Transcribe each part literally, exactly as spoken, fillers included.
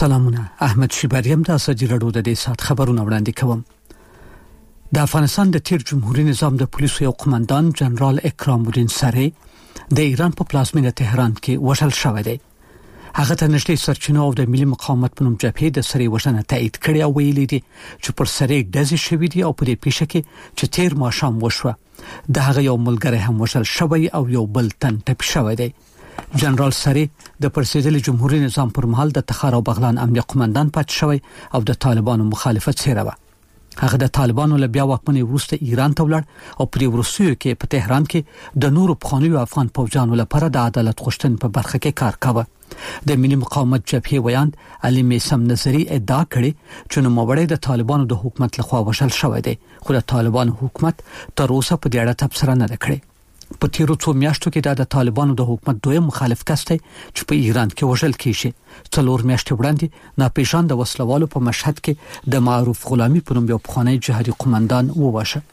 سلامونه. احمد شیباریم د اساجي رادیو د دې سات خبرونه وړاندې کوم. د افغانستان د تیر جمهوریت نظام د پولیسو یو قومندان جنرال اکرام الدین سری د ایران په پلازمینه تهران کې وژل شوی دی. هغه ته نشټي سرچینو او د ملي مقاومت په نوم جبهې د سری وژنه تایید کړی او ویلي دي چې پر سری ډزې شوې دي او په دې پیښه کې چې تیر ماښام وشوه د هغه یو ملګری هم وژل شوی او یو بل تن ټپي شوی دی. جنرال سری د پرسیدلي جمهوریت نظام پر مهال د تخار او بغلان امنیه قومندان پات شوی او د طالبانو مخالفت سره و. هغه د طالبانو له بیا واکمنۍ وروسته ایران ته ولاړ او پر وروستیو کې په تهران کې د نورو پخوانیو افغان پوځیانو لپاره د عدالت غوښتنې په برخه کې کار کاوه. د ملي مقاومت جبهې ویاند علي میسم نظری ادعا کړې چې نوموړی د طالبانو د حکومت لخوا وژل شوی دی خو د طالبانو حکومت تر اوسه په دې اړه تبصره نه کړې. په تیرو څو میاشتو کې د طالبانو د حکومت دویم مخالف کس دی چې په ایران کې وژل کیږي. څلور میاشتې وړاندې ناپېژانده وسلوالو په مشهد کې د معروف غلامي په نوم یو پخوانی جهادي قومندان وواژه.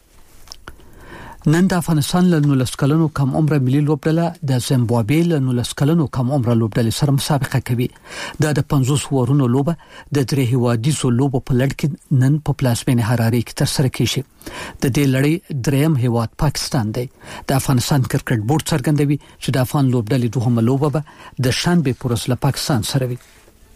نن د افغانستان له نولس کلنو کم عمره ملي لوبډله د زیمبابوې له نولس کلنو کم عمره لوبډلې سره مسابقه کوي. دا د پنځوس ورونو لوبه د درې هیوادیزو لوبو په لړ کې نن په پلازمینه حراري کې ترسره کیږي. د دې لړۍ دریم هیواد پاکستان دی. د افغانستان کرکټ بورډ څرګندوي چې د افغان لوبډلې دوهمه لوبه به د شنبه پر ورځ له پاکستان سره وي.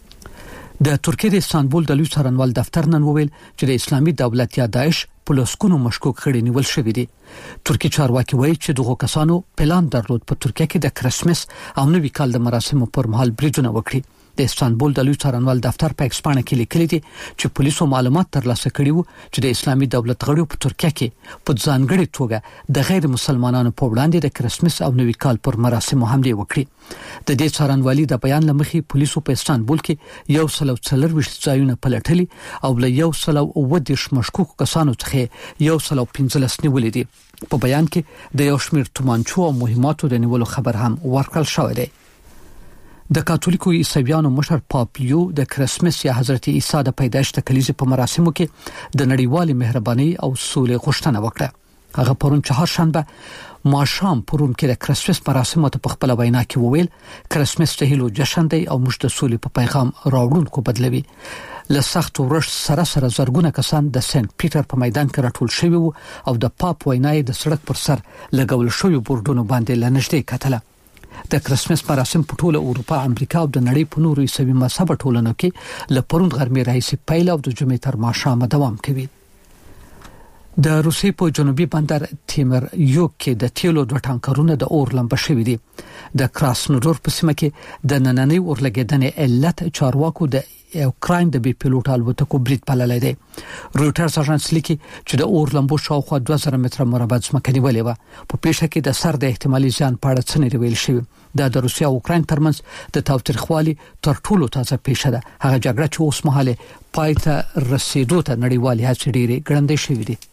د ترکیې د استانبول د لوی څارنوال دفتر نن وویل چې د اسلامي دولت یا داعش په لسکونو مشکوک کړي نیول شوی دي. ترکی چارواکي وایي چې دغه کسانو پلان درلود په ترکیه کې د کرسمس او نوي کال د مراسمو پر مهال بریدونه وکړي. د استانبول د لوی څارنوال دفتر په ایکسپانه کې لیکلي دي چې پولیسو معلومات ترلاسه کړي وو چې د اسلامي دولت غړو په ترکیه کې په ځانګړي توګه د غیر مسلمانانو په وړاندې د کرسمس او نوي کال پر مراسمو حمله وکړي. د دې څارنوالي د بیان لمخې پولیسو په استانبول کې یو سلو څلرويشت ځایونه پلټلي او له یو سلو اووه دیرش مشکوک کسانو څخه یو سلو پنځلس نیولې دي. په بیان کې د یو شمېر تومانچو او مهماتو د نیولو خبر هم ورکړل شوی دی. د کاتولیکو عیسویانو مشر پاپیو د کرسمس یا حضرت عیسی د پیدایښت د کلیزې په مراسمو کې د نړیوالې مهرباني او سولې غوښتنه وکړه. هغه پرون چهارشنبه ماښام پرون کې د کرسمس مراسمو ته په خپل وینا کې وویل کرسمس د هیلو جشن دی او موږ د سولې په پیغام راوړونکو بدلوي. له سخت ورش سره سره زرګونه کسان د سنت پیټر په میدان کې راټول شوي وو او د پاپ وینای د سړک پر سر لګول شوی بورډونو باندې لنشته کتله. د کرسمس مراسم په ټوله اروپا، امریکا او د نړۍ په نورو عیسوي مذهب ټولنو کې له پرون غرمې راهیسې پیل او د جمعې تر ماښامه دوام کوي. د روسیې په جنوبي بندر تیمر یوک کې د تیلو دوه ټانکرونه د اور لمبه شوي دي. د کراسنودور په سیمه کې د نننۍ اورلګیدنې علت چارواکو د اوکراین د بي پيلوټ الوتکو برید بللی دی. رويټرز اژانس لیکي چې د اور لمبو شاوخوا دوه زره متره مربع ځمکه نیولې وه. په پیښه کې د سر د احتمالي زیان په اړه څه نه ویل شوی. دا د روسیا او اوکراین ترمنځ د تاوتریخوالي تر ټولو تازه پیښه ده. هغه جګړه چې اوس مهاله پای ته رسیدو ته نړیوالې هڅې ډېرې ګړندۍ شوې دي.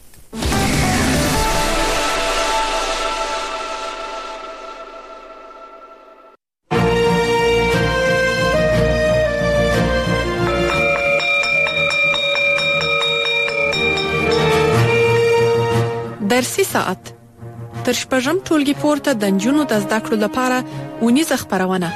درسي ساعت تر شپږم ټولګي پورته د نجونو د زده کړو لپاره ونیزه خبرونه.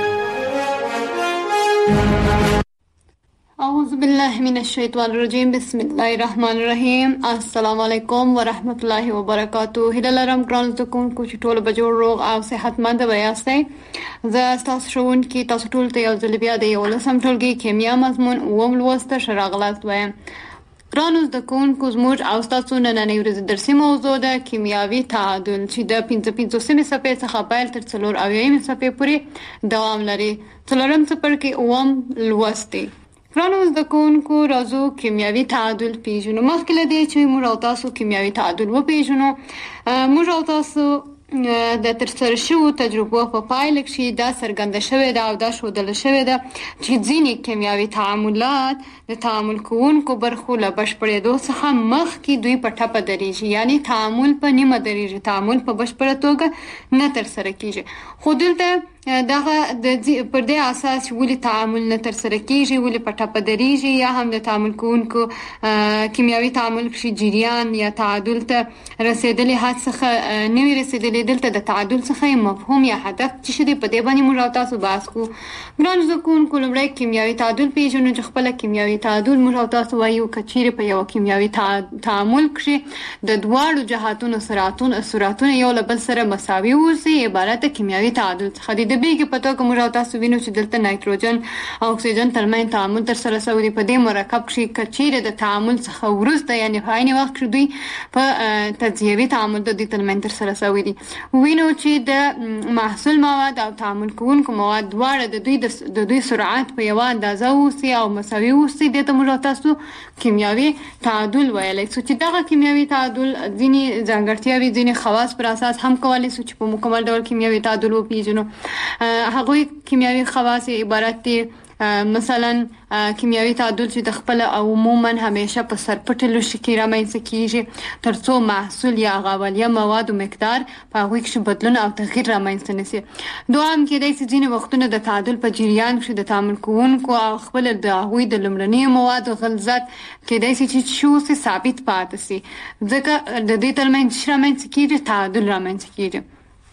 اعوذ بالله من الشیطان الرجیم بسم الله الرحمن الرحیم. السلام علیکم ورحمت الله وبرکاتہ. هله لرم ګران زده کوونکو چې ټول به جوړ روغ او صحتمند وایاستئ. زه تاسو ښوونکي تاسو ټول ته یو ځل بیا د یولسم ټولګي کیمیا مضمون اووم لوست ښه راغلاست وایم. ګرانو زده کوونکو زموږ او ستاسو نننۍ ورځې درسي موضوع ده کیمیاوي تعادل چې د پنځه پنځوسمې صفحې څخه پیل تر څلور اویایمې صفحې پورې دوام لري. څلورم څپرکی اووم لوست دی. ګرانو زده کوونکو راځو کیمیاوي تعادل پیژنو. مخکې له دې چې موږ او تاسو کیمیاوي تعادل وپیژنو موږ او تاسو د ترسره شویو تجربو په پایله کې دا څرګنده شوې ده او دا ښودل شوې ده چې ځینې کیمیاوي تعاملات د تعامل کوونکو برخو له بشپړېدو څخه مخکې دوی په ټپه درېږي، یعنی تعامل په نیمه درېږي، تعامل په بشپړه توګه نه ترسره کیږي. خو دلته دغه د پر دې اساس ولې تعامل نه تر سره کیږي، ولې په ټاپه دریږي، یا هم د تعامل کوونکو کیمیاوي تعامل کې جریان یا تعادل ته رسیدلې حد څخه نه وي رسیدلې. دلته د تعادل څخه مفهوم یا هدف چې شې په دې باندې موږ تاسو بحث کوو. ګران زده کوونکو، لومړی کیمیاوي تعادل پیژنو چې خپل کیمیاوي تعادل موږ تاسو وایو کچېره په یو کیمیاوي تعامل کې د دواړو جهاتونو سرعتونو سرعتونه یو له بل سره مساوي اوسي، عبارت د تعادل څخه دی. د بیګ په توګه موږ تاسو وینو چې دلته نایتروجن او اکسیجن ترمنځ تعامل تر سره شوی دی. په دې مرکب کې کچېره د تعامل څخه وروسته یعنی په عین وخت کې دوی په تجزیوي تعامل د دې ترمنځ تر سره شوی دی. وینو چې د محصول مواد او تعامل کوونکو مواد دواړه د دوی د دوی سرعت په یو اندازه اوسي او مساوي اوسي. د ته موږ تاسو کیمیاوي تعادل ویلای شو چې دغه کیمیاوي تعادل ځینې ځانګړتیاوې ځینې خواص پر اساس هم کولای شو چې په مکمل ډول کیمیاوي تعادل وپیژنو. هغه کیمیاوي خواص عبارت دي مثلا کیمیاوي تعادل چې د خپل او عموما همیشه په سرپټلو شکل رامنځته کیږي ترڅو محصول یا غوړیا مواد او مقدار په هغه کې بدلون او تغییر رامنځته نشي. دوام کې د ځینې وختونو د تعادل په جریان کې د تعامل کوونکو او خپل د هغوی د لمړنۍ مواد غلظت کې د چې شو سي ثابت پاتې سي، ځکه د دې ترمنځ رامنځته کیږي تعادل رامنځته کیږي.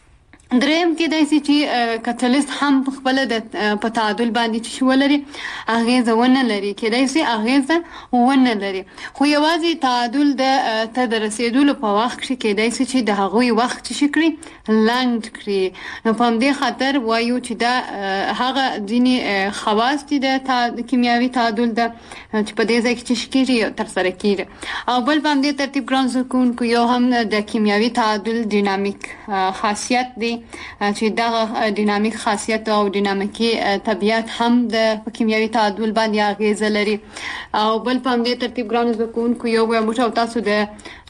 دریم کې داسې چې کاتالیست هم خپل د په تعادل باندې چې ولري اغیزه ونه لري، کې داسې اغیزه ونه لري، خو یوازې تعادل د ته د رسیدلو په وخت کې کې داسې چې د هغوی وخت چې کړی لاند کړی. نو په دې خاطر وایو چې دا هغه ځینې خواص دي د کیمیاوي تعادل د چې په دې ځای کې چې کیږي تر سره کیږي. او بل په دې ترتیب ګران زده کوونکو یو هم د کیمیاوي تعادل ډینامیک خاصیت دی چې دغه ډینامیک خاصیت او ډینامیکي طبیعت هم د کیمیاوي تعادل باندې اغیزه لري. او بل په دې ترتیب ګران زده کوونکو یو موږ تاسو د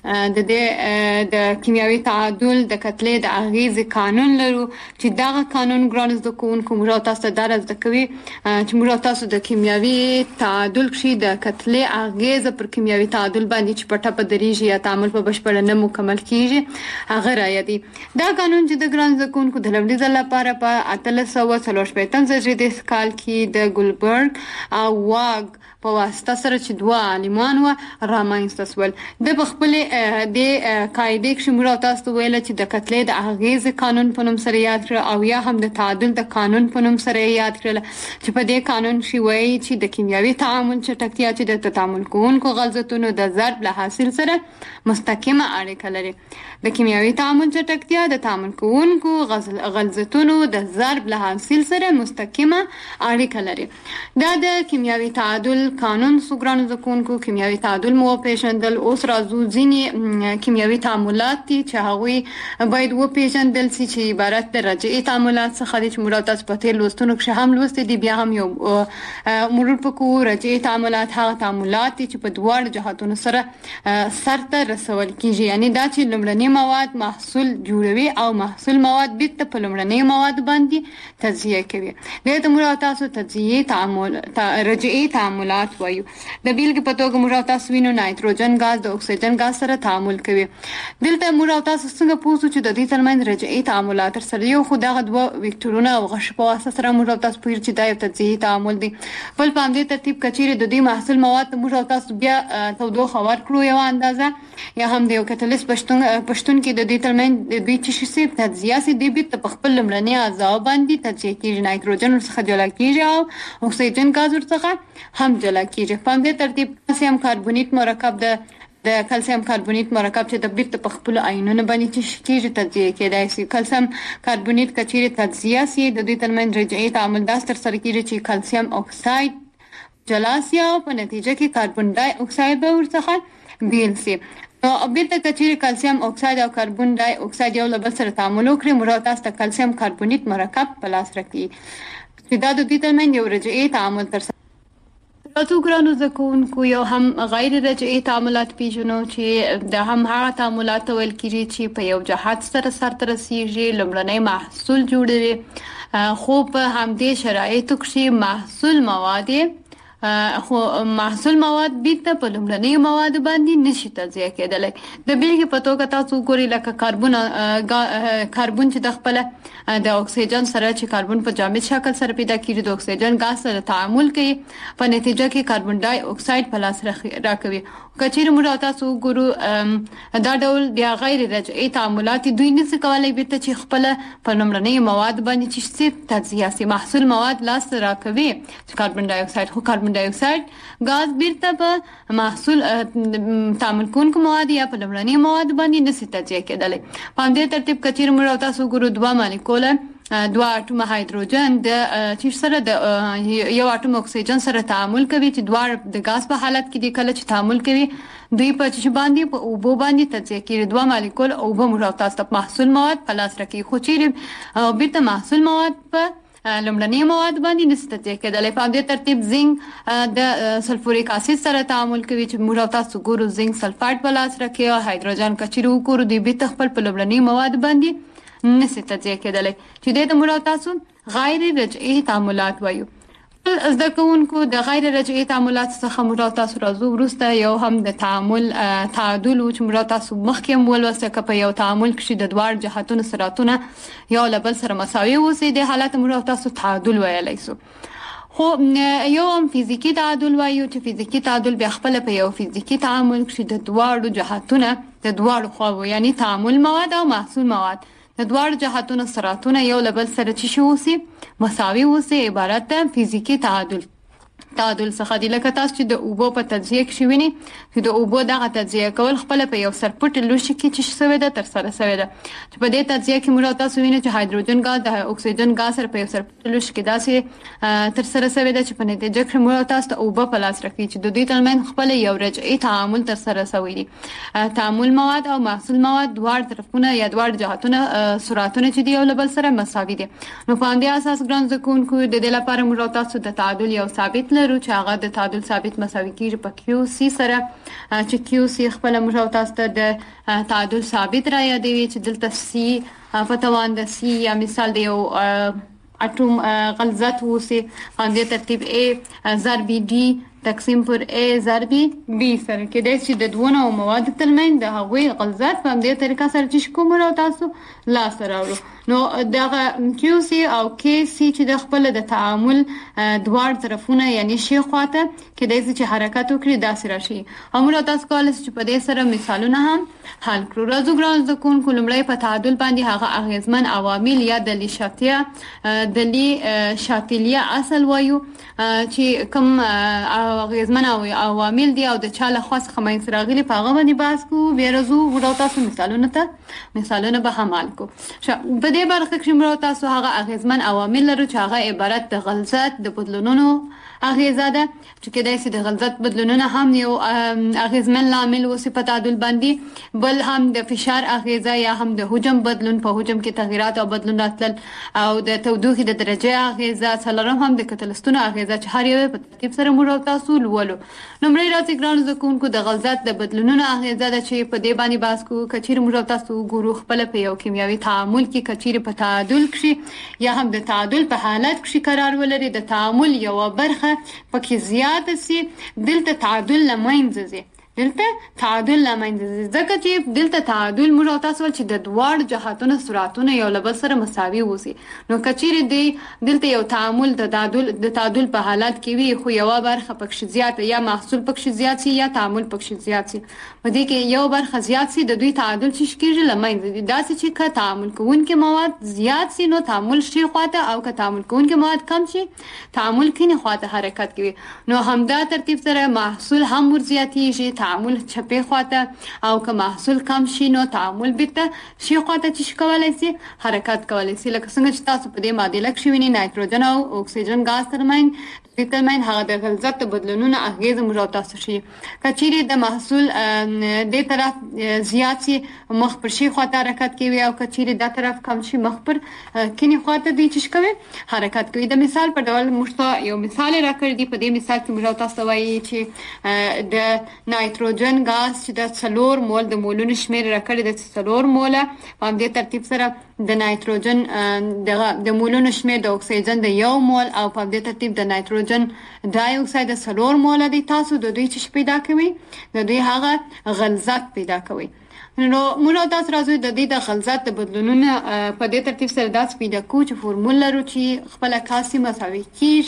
د دې د کیمیاوي تعادل د کتلې د اغیز قانون لرو چې دغه قانون ګران زده کوونکو موږ تاسو درس د کوي چې موږ تاسو د کیمیاوي تعادل کې د کتلې اغیز پر کیمیاوي تعادل باندې چې پټه په دریږي یا تعامل په بشپړه نه مکمل کیږي هغه رايدي. دا قانون چې د ګران زده کوونکو د لومړي ځل لپاره په اتلس سوه څلور شپېتم زیږدیز کال کې د ګولبرګ او واګ په واسطه سره چې دوه عالمان و رامنځته شول. د خپل د قاعده کې موږ تاسو ویل چې د کتلې د اغیز قانون په نوم سره یاد کړ او یا هم د تعادل د قانون په نوم سره یاد کړل چې په دې قانون شی وایي چې د کیمیاوي تعامل چټکتیا چې د تعامل کوونکو غلظتونو د ضرب له حاصل سره مستقیمه اړیکه لري. د کیمیاوي تعامل چټکتیا د تعامل کوونکو غلظتونو د ضرب له حاصل سره مستقیمه اړیکه لري. دا د کیمیاوي تعادل قانون سوګران زکونکو کیمیاوي تعادل مو پیژندل. اوس راځو ځینې کیمیاوي تعاملات دي چې هغوی باید و پیژندل شي چې عبارت د رجعي تعاملات څخه دي چې موږ تاسو په تیر لوستونو کې هم لوستي دي. بیا هم یو مرور پکو رجعي تعاملات هغه تعاملات دي چې په دواړو جهاتونو سره سرته رسول کیږي، یعنی دا چې لمړني مواد محصول جوړوي او محصول مواد بیرته په لمړني مواد باندې تجزیه کوي. دغه ته موږ تاسو تجزیه تعامل رجعي تعاملات وایو. د بیلګې په توګه موږ تاسو وینو نایتروجن غاز د اکسیجن غاز سره تعامل کوي. دلته موږ تاسو څنګه پوښتنه چې د دې ترمنځ رجعي تعاملات تر سره یو خو دغه دوه وکتورونه او غش په واسطه سره موږ تاسو پوهیږئ چې دا یو تجزیه تعامل دی. بل په همدې ترتیب کچېره د دې محصول مواد موږ تاسو بیا تودوخه ورکړو یو اندازه یا هم د یو کتالیست پښتون پښتون کې د دې ترمنځ د دوی چې شي تجزیه سي دی بیت په خپل لمړني اعضاء باندې تجزیه کیږي. نایتروجن څخه جلا کیږي او اکسیجن غاز څخه هم جلا کیږي. په همدې ترتیب کلسیم کاربونیت مرکب د د کلسیم کاربونیت مرکب چې د بیرت په خپل آیونونو باندې چې کیږي تجزیه کېدای شي. کلسیم کاربونیت کچېره تجزیه سي د دې ترمنځ رجعي تعامل داس تر سره کیږي چې کلسیم اکساید جلا سي او په نتیجه کې کاربن ډای اکساید به ورڅخه بیل سي. نو بیرته کچېره کلسیم اکساید او کاربن ډای اکساید یو له بل سره تعامل وکړي موږ تاسو ته کلسیم کاربونیت مرکب په لاس راکړي چې دا د دې ترمنځ یو رجعي تعامل تر تاسو ګرانو زکونکو یو هم غیر رجعي تعاملات پیژنو چې د هم هغه تعاملات ویل کیږي چې په یو جهات سره سره رسیږي لمړنی محصول جوړوي خو په همدې شرایطو کې محصول مواد خو محصول مواد بیرته په لومړني مواد باندې نشي تجزیه کېدلی. د بیلګې په توګه تاسو ګورئ لکه کاربن کاربن چې د خپل د اکسیجن سره چې کاربن په جامد شکل سره پیدا کیږي د اکسیجن غاز سره تعامل کوي په نتیجه کې کاربن ډای اکساید په لاس راکوي. کچېر موږ تاسو ګورو دا ډول بیا غیر رجعي تعاملات دوی نشي کولای بیرته چې خپل په لومړني مواد باندې چې تجزیه سي محصول مواد لاس راکوي چې کاربن ډای اکساید خو کاربن ډای اکساید غاز بیرته په محصول تعامل کوونکو مواد یا په لومړني مواد باندې نشي تجزیه کېدلی. په دې ترتیب کچېر موږ تاسو ګورو دوه مالیکول دوه اټوم هایدروجن د چې سره د یو اټوم اکسیجن سره تعامل کوي چې دوه د غاز په حالت کې د کله چې تعامل کوي دوی په چې باندې په اوبو باندې تجزیه کیږي. دوه مالیکول اوبو مرتبط محصول مواد په لاس راکړي خو چې بیرته محصول مواد په لومړني مواد باندې نشي تجزیه کېدلی. په دې ترتیب زنګ د سلفوریک اسید سره تعامل کوي چې موږ تاسو ګورو زنګ سلفایډ په لاس راکړي او هایدروجن کچېر وګورو دوی بیرته خپل په لومړني مواد باندې نشي تجزیه کېدلی چې د موږ تاسو غیر رجعي تعاملات وایو. زده کوونکو د غیر رجعي تعاملات څخه موږ تاسو راځو وروسته یو هم د تعامل تعادل چې موږ تاسو مخکې ولوسته که په یو تعامل کې د دوه جهاتونو سرعتونه یو له بل سره مساوي اوسي د حالت موږ تاسو تعادل ویلای شو. خو یو هم فزیکی تعادل وایو چې فزیکی تعادل بیا خپل په یو فزیکی تعامل کې د دوه جهاتونو د دوه خواو یعنی تعامل مواد او محصول مواد د دوه جهاتونو سرعتونه یو له بل سره چې شوسي مساوي وسي عبارت ده فزیکی تعادل. تعادل څخه د لکه تاسو چې د اوبو په تجزیه کې شویني چې د اوبو دغه تجزیه کول خپل په یو سرپټ لوشي کې چې شوی ده تر سره شوی ده چې په دې تجزیه کې موږ تاسو وینئ چې هایدروجن غاز د اکسیجن غاز سره په یو سرپټ لوشي کې داسې تر سره شوی ده چې په نتیجه کې موږ تاسو ته اوبو په لاس راکړي چې د دوی ترمنځ خپل یو رجعي تعامل تر سره شوی دی. تعامل مواد او محصول مواد دواړه طرفونه یا دواړه جهاتونه سرعتونه چې دی یو له بل سره مساوي دي. نو په دې اساس ګران زکونکو د دې لپاره موږ تاسو د تعادل یو ثابت لرو چې هغه د تعادل ثابت مساوي کیږي په کیو سی سره چې کیو سی خپل موږ تاسو ته د تعادل ثابت را یادوي چې دلته سی په توان د سی یا مثال دی یو اټوم غلظت وسی په دې ترتیب A ضرب D تقسیم پر A ضرب B سره کې د چې د دوه مواد ترمنځ د هغوی غلظت په دې طریقه سره چې کوم راو تاسو لا سره ورو نو دغه کیو سی او کې سی چې د خپل د تعامل دوه طرفونه یعنی شی خواته کې د چې حرکت وکړي داسې راشي. همرا تاسو کولای شئ په دې سره مثالونه هم حل کړو. راځو ګران د کوم کومړی په تعادل باندې هغه اغیزمن عوامل یا د لیشاتیا د لی شاتلیه اصل وایو چې کوم اغیزمن عوامل دي او د چاله خاص خمین سراغلی په هغه باندې بحث کوو. بیا راځو ورو تاسو مثالونه ته مثالونه به هم حل کوو. په دې برخه کې موږ تاسو هغه اغیزمن عوامل لرو چې هغه عبارت د غلظت د بدلونونو اغیزه ده چې کله چې د غلظت بدلونونه هم یو اغیزمن عامل وسی په تعادل باندې بل هم د فشار اغیزه یا هم د حجم بدلون په حجم کې تغیرات او بدلون راتل او د تودوخې د درجه اغیزه څلورم هم د کتلستون اغیزه چې هر یو په ترتیب سره موږ تاسو لولو. نمبر راځي ګران زکونکو د غلظت د بدلونونو اغیزه ده چې په دې باندې بحث کوو. کچیر موږ تاسو ګورو خپل په یو کیمیاوي تعامل کې کچیر په تعادل کې یا هم د تعادل په حالت کې قرار ولري د تعامل یو برخه پکې زیات سي دلته تعادل لمنځه ځي دلته تعادل لمنځه ځي ځکه چې دلته تعادل موږ تاسو ول چې د دوه جهاتونو سرعتونه یو له بل سره مساوي وي. نو کچیر دی دلته یو تعامل د تعادل د تعادل په حالت کې وي خو یو برخه پکې زیات یا محصول پکې زیات سي یا تعامل پکې زیات سي په دې کې یو برخه زیات سي د دوی تعادل چې کېږي لمنځه ځي. دا چې که تعامل کوونکي مواد زیات سي نو تعامل شي خواته او که تعامل کوونکي مواد کم شي تعامل کینه خواته حرکت کوي. نو همدا ترتیب سره محصول هم ور زیاتېږي تعامل چپه خواته او که محصول کم شي نو تعامل بیرته شي خواته چې کولای شي حرکت کولای شي. لکه څنګه چې تاسو په دې معادله کې شویني نایتروجن او اکسیجن غاز ترمن د ترمن هغه د غلظت بدلونونه اغیز موږ تاسو شي کچيري د محصول د طرف زیات شي مخ پر شي خواته حرکت کوي او کچيري د طرف کم شي مخ پر کینی خواته دی چې کوي حرکت کوي. د مثال په ډول موږ یو مثال راکړی دی. په دې مثال کې موږ تاسو وایي چې د نایتروجن غاز چې د څلور مول د مولونو شمیر راکړی د څلور موله په دې ترتیب سره د نایتروجن د مولونو شمیر د اکسیجن د یو مول او په دې ترتیب د نایتروجن ډای اکساید د څلور مول دي. تاسو د دوی چې پیدا کوي د دوی هغه غلظت پیدا کوي. نو موږ تاسو راځو د دې د غلظت د بدلونونو په دې ترتیب سره داس پیدا کوو چې فورمول لرو چې خپل کاسي مساوي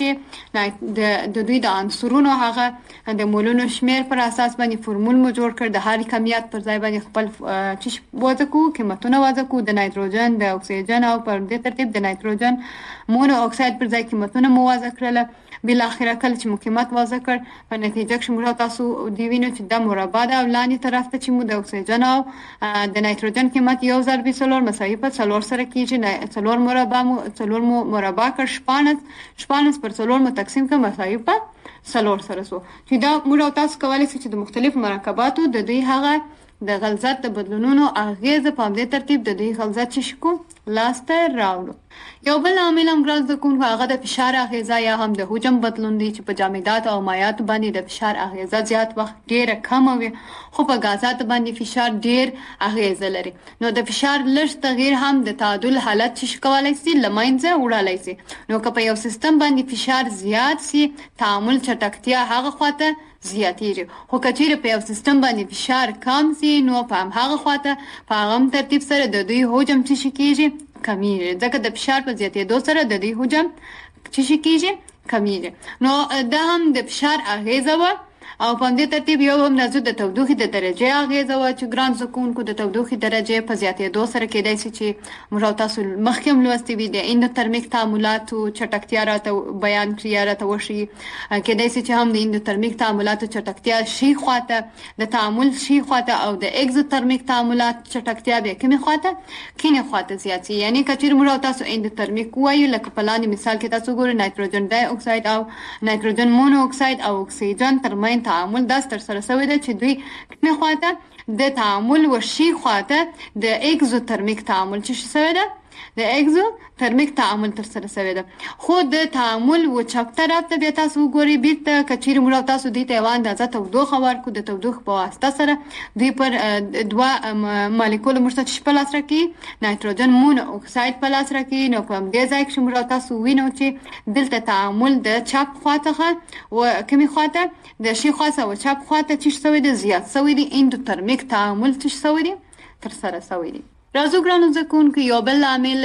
کیږي د د دوی د عنصرونو هغه د مولونو شمیر پر اساس باندې فورمول مو جوړ کړ. د هر کمیت پر ځای باندې خپل چې وځو کو قیمتونه وځو کو د نایتروجن د اکسیجن او پر دې ترتیب د نایتروجن مونو اکساید پر ځای قیمتونه مو وځو کړل. بل اخره کله چې مقیمت وځو کړ په نتیجه کې موږ تاسو دی وینو چې د مربع د لاندې طرف ته چې مو د اکسیجن او د نایتروجن قیمت یو ضرب څلور مساوي په څلور سره کیږي. څلور مربع مو څلور مو مربع کړ شپانس شپانس پر څلور مو تقسیم کړ مساوي په څلور سره سو چې دا موږ تاسو کولای شئ چې د مختلف مرکباتو د دوی هغه د غلظت د بدلونونو اغیزه په دې ترتیب د دوی غلظت چې شکو لاسته راوړو. یو بل عامل هم ګرځ د کوم هغه د فشار اغیزه یا هم د حجم بدلون دي چې په جامدات او مایعات باندې د فشار اغیزه زیات وخت ډیره کم وي خو په غازات باندې فشار ډیر اغیزه لري. نو د فشار لږ تغییر هم د تعادل حالت چې کولای شي لمنځه وړلای شي. نو که په یو سیستم باندې فشار زیات شي تعامل چټکتیا هغه خواته زیاتیږي. خو کچېره په یو سیستم باندې فشار کم شي نو په هغه خواته په هغه ترتیب سره د دوی حجم چې کیږي کمیږي. ځکه د فشار په زیاتېدو سره د دوی حجم چې کیږي کمیږي. نو دا هم د فشار اغیزه و او په دې ترتیب یو هم راځو د تودوخې د درجه اغیزه و چې ګران زکونکو د تودوخې درجه په زیاتېدو سره کېدای شي چې موږ تاسو مخکې لوستي وي د اندوترمیک تعاملاتو چټکتیا راته بیان کړی راته وشي. کېدای شي چې هم د اندوترمیک تعاملاتو چټکتیا شي خواته د تعامل شي خواته او د اگزوترمیک تعاملات چټکتیا به کومه خواته کینه خواته زیات شي. یعنی کچیر موږ تاسو اندوترمیک وایو لکه په لاندې مثال کې تاسو ګورئ نایتروجن ډای اکساید او نایتروجن مونو اکساید او اکسیجن ترمن تعامل داس تر سره شوی دی چې دوی کومه خواته د تعامل وشي خواته د اگزوترمیک تعامل چې شوی دی د اگزو ترمیک تعامل تر سره شوی دی. خو د تعامل و چپ طرف ته بیا تاسو وګورئ بیرته کچیر موږ تاسو د ته اندازه تودوخه ورکو د تودوخه په واسطه سره دوی پر دوه مالیکول مرتبط په لاس راکې نایتروجن مونو اکساید په لاس راکې. نو په دې ځای کې موږ تاسو وینو چې دلته تعامل د چپ خواته او کومي خواته د شي خاصه او چپ خواته چې شوی دی زیات شوی دی اندوترمیک تعامل چې شوی دی تر سره شوی دی. راځو ګرانو زکونکو یو بل عامل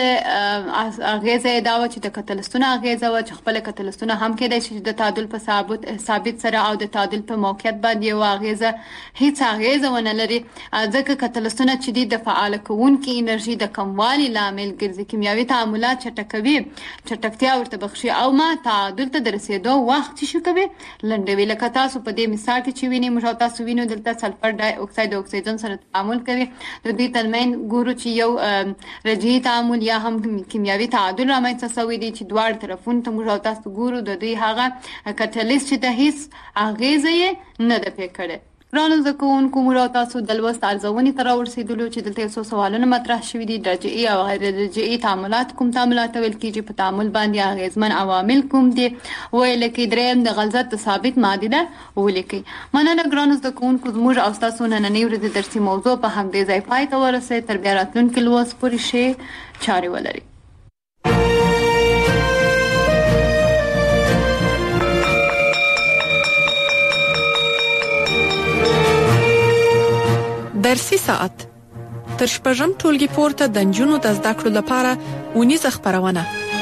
اغیزه دا و چې د کتلستونه اغیزه و چې خپل کتلستونه هم کېدای شي د تعادل په ثابت ثابت سره او د تعادل په موقعیت باندې و اغیزه هیڅ اغیزه ونه لري. ځکه کتلستونه چې د فعال کوونکې انرژي د کموالي لامل ګرځي کیمیاوي تعاملات چټکوي چټکتیا ورته بخشي او ما تعادل ته رسیدو وخت شي کوي لنډوي. لکه تاسو په دې مثال کې چې ویني موږ تاسو وینو دلته سلفر ډای اکساید او اکسیجن سره تعامل کوي د دې ترمن ګورو چې یو رجعي تعامل یا هم کیمیاوي تعادل رامنځته شوی دی چې دواړه طرفونو ته موږ تاسو ګورو د دوی هغه کټلیست چې د هیڅ اغیزه یې نه ده پې کړې. ګرانو زده کوونکو موږ تاسو د لوست ارزونې ته راورسېدلو چې دلته یو څو سوالونه مطرح شوي دي. رجعي او غیر رجعي تعاملات کوم تعاملات ویل کېږي په تعامل باندې اغیزمن عوامل کوم دي ویل کې درېیم د غلظت ثابت معادله ولیکئ. مننه ګرانو زده کوونکو موږ او تاسو نننۍ ورځې درسي موضوع په همدې ځای پای ته ورسېد. تر بیا راتلونکي لوست پورې ښې چارې ولرئ. درسي ساعت تر شپږم ټولګي پورته د نجونو د زده کړو لپاره ونیزه خبرونه.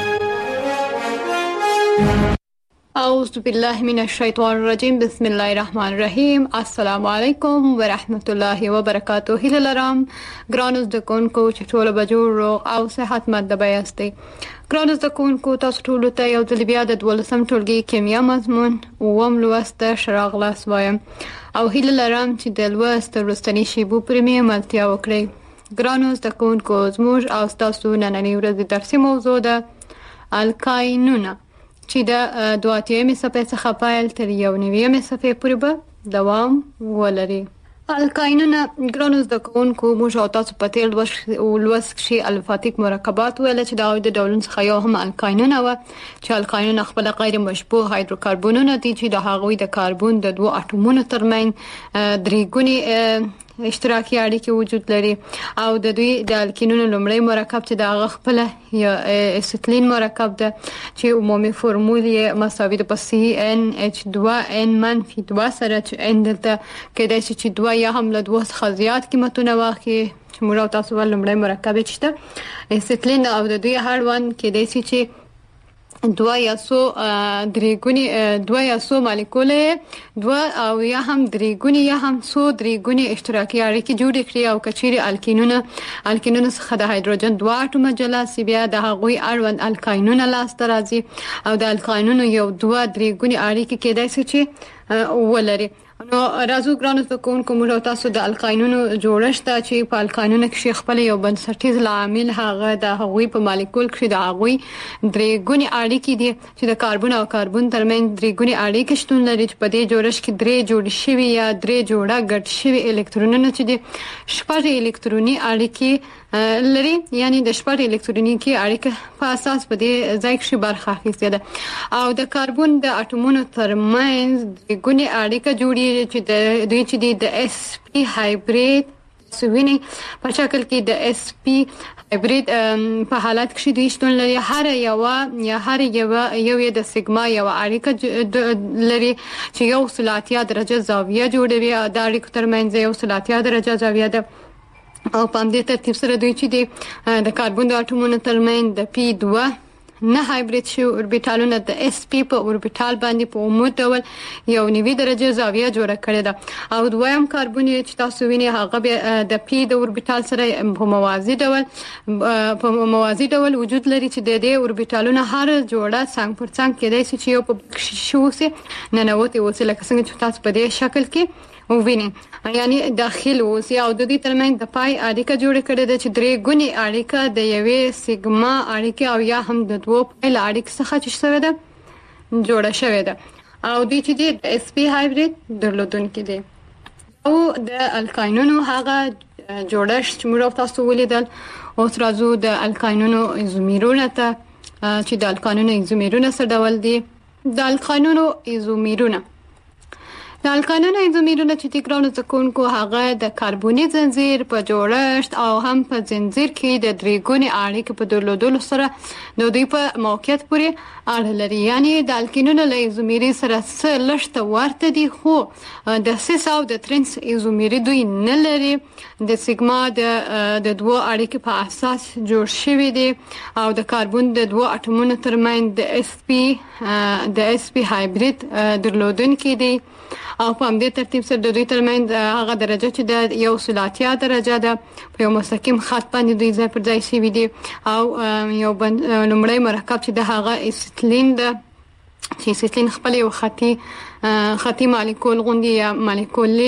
اعوذ بالله من الشیطان الرجیم بسم الله الرحمن الرحیم. السلام علیکم ورحمت الله وبرکاته. هیله لرم ګرانو زده کوونکو چې ټول به جوړ روغ او صحتمند یاستئ. ګرانو زده کوونکو تاسو ټول ته یو ځل بیا د دولسم ټولګي کیمیا مضمون اووم لوست شراغ لاس وایم او هیله لرم چې د لوست وروستنی شیبو پرې مې عملتیا وکړئ. ګرانو زده کوونکو زموږ او تاسو نننۍ ورځې درسي موضوع ده الکاینونه چې د دوه اتیایم صفحې څخه پیل تر یو نویم صفحې پورې به دوام ولري. الکاینونه ګرانو زده کوونکو موږ او تاسو په تیر لوست کې الفاتیک مرکبات ویل چې دا د ډولونو څخه یو هم الکاینونه و چې الکاینونه خپل غیر مشبوه هایدروکاربونونه دي چې د هغوی د کاربون د دوه اټومونو ترمن درې ګونې اشتراکي اړیکې وجود لري او د دوی د الکینونو لومړی مرکب چې د هغه خپل یا اسیتلین مرکب ده چې عمومي فورمول یې مساوي ده په سی ان اچ دوه ان منفي دوه سره چې ان دلته کېدای شي چې دوه یا هم له دوه څخه زیات قیمتونه واخلي چې موږ تاسو ول لومړی مرکب چې ده اسیتلین او د دوی هړوند کېدای شي چې دوه یا سو درېګونی دوه یا سو مالیکوله دوه او یا هم درېګونی یا هم سو درېګونی اشتراکي اړیکې جوړې کړي او کچيري الکینونه الکینونه څخه د هایدروجن دوه اټومه جلا سی بیا د هغوی اړوند الکاینونه لاس ته راځي او د الکاینونو یو دوه درېګونی اړیکې کېدای شي چې ولري. نو راځو ګرانو تکونکو موږ تاسو د الکاینونو جوړښت چې په الکاینونو کې خپل یو بنسټیز عامل هغه د هغوی په مالیکول کې د هغوی درې ګونی اړیکې دي چې د کاربن او کاربن ترمنځ درې ګونی اړیکې شتون لري چې په دې جوړښت کې درې جوړ شوي یا درې جوړه ګډ شوي الکترونونه چې دي شپږ الکتروني اړیکې لري یعنی د شپږ الکترونیکي اړیکه په اساس په دې ځای کې برخه اخیستې ده او د کاربن د اټومونو ترمنځ د ګونی اړیکه جوړي چې د دوی چې د اس پی هایبرید سوینه په شکل کې د اس پی هایبرید په حالت کې دوی شتون لري هر یو یا هر یو یو د سیګما یو اړیکه لري چې یو سلاتیا درجه زاویه جوړوي د اړیکو ترمنځ یو سلاتیا درجه زاویه ده او په دې ترتیب سره دوی چې د کاربن د اټومونو ترمنځ د پی دوه نه هایبرید شو اوربیټالونه د اس پی په اوربیټال باندې په عمود ډول یو نوي درجه زاویه جوړه کړې ده او دویم کاربن چې تاسو وینئ هغه د پی د اوربیټال سره په موازي ډول په موازي ډول وجود لري چې د دې اوربیټالونو هر جوړه څنګ پر څنګ کېدای شي چې یو په شو سي ننوتي وسه لکه څنګه چې تاسو په دې شکل کې ویني یعنی داخل اوسي او د دې ترمنځ د پای اړیکه جوړه کړې ده چې درې ګونی اړیکه د یوې سیګما اړیکه او یا هم د دوه پایل اړیکه څخه چې شوی ده جوړه شوی ده او د چې د اس پی هایبرید درلودونکي دي او د الکاینونو هغه جوړښت چې موږ تاسو ولیدل او ترازو د الکاینونو ایزومیرونه ته چې د الکاینونو ایزومیرونه څه ډول دي د الکاینونو ایزومیرونه د الکاینونو ایزومیرونه چې تکرارونه ځکونکو هغه د کاربوني زنجیر په جوړښت او هم په زنجیر کې د درې ګونی اړیکې په درلودلو سره د دوی په موقعیت پورې اړه لري یعنی د الکینونو له ایزومیري سره څه لږ ورته دي خو د سیس او د ترنس ایزومیري دوی نه لري د سیګما د د دوه اړیکې په اساس جوړ شوی دي او د کاربن د دوه اټومونو ترمنځ د اس پی د اس پی هایبرید درلودونکي دي او په همدې ترتیب سره د دوی ترمنځ هغه درجه چې د یو سلاتیا درجه ده په یو مستقیم خط باندې دوی ځای پر ځای شوي دي او یو لومړی مرکب چې د هغه اسیتلین ده چې اسیتلین خپل یو خطي خطي مالیکول غوندي یا مالیکولي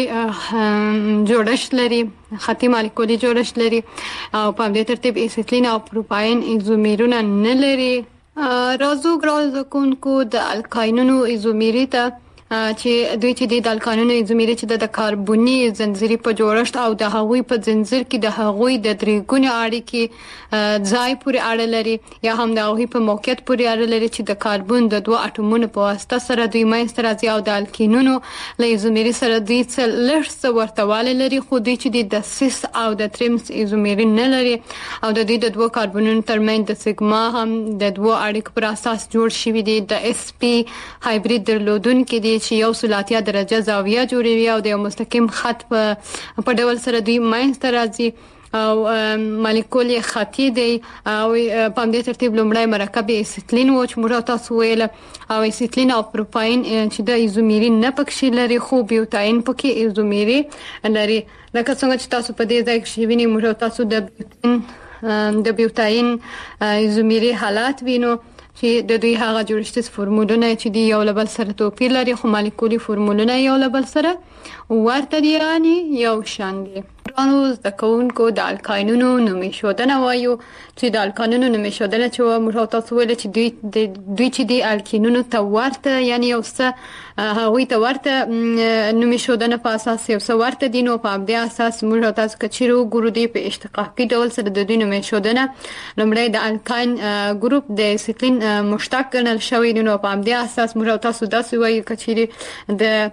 جوړښت لري خطي مالیکولي جوړښت لري او په همدې ترتیب اسیتلین او پروپاین ایزومیرونه نه لري. راځو ګرانو کوونکو د الکاینونو ایزومیري ته چې دوی چې د الکانونو ایزومیري چې د کاربوني زنجیري په جوړښت او د هغوی په زنجیر کې د هغوی د درې ګونی اړیکې ځای پورې اړه لري یا هم د هغوی په موقعیت پورې اړه لري چې د کاربن د دوه اټومونو په واسطه سره دوی منځته راځي او د الکینونو له ایزومیري سره دوی څه لږ څه ورتهوالی لري خو دوی چې د سیس او د ترمس ایزومیري نه لري او د دوی د دوه کاربنونو ترمنځ د سیګما هم د دوه اړیکو پر اساس جوړ شوی دي د اس پی هایبرید درلودونکي دي چې یو سلاتیا درجه زاویه جوړوي او د یو مستقیم خط په په ډول سره دوی منځته راځي او مالیکول خطي دی او په دې ترتیب لومړی مرکب اسیتلین و چې موږ تاسو ویل او اسیتلین او پروپاین چې د ایزومیري نه پکې لري خو بیوتاین پکې ایزومیري لري لکه څنګه چې تاسو په دې ځای کې وینئ موږ تاسو د بیوتاین د بیوتاین ایزومیري حالات وینو چې د دوی هغه جوړښتي فورمولونه چې دی یو لبل سره توپیر لري خو مالیکولي فورمولونه یو لبل سره ورته دي یعنی یو شان دي. نو د کوونکو د الکاینونو نومې شودنه وایو چې د الکاینونو نومې شودنه چې موږ تاسو ویل چې دوی دوی چې د الکینونو ته ورته یعنی یو څه هغه ته ورته نومې شودنه په اساس یو څه ورته دي نو په دې اساس موږ تاسو کچیرو ګورو دی په اشتقاقي ډول سره د دوی نومې شودنه لومړی د الکاین ګروپ د اسیتلین مشتق ګڼل شوی دی نو په دې اساس موږ تاسو داسې وایو کچیري د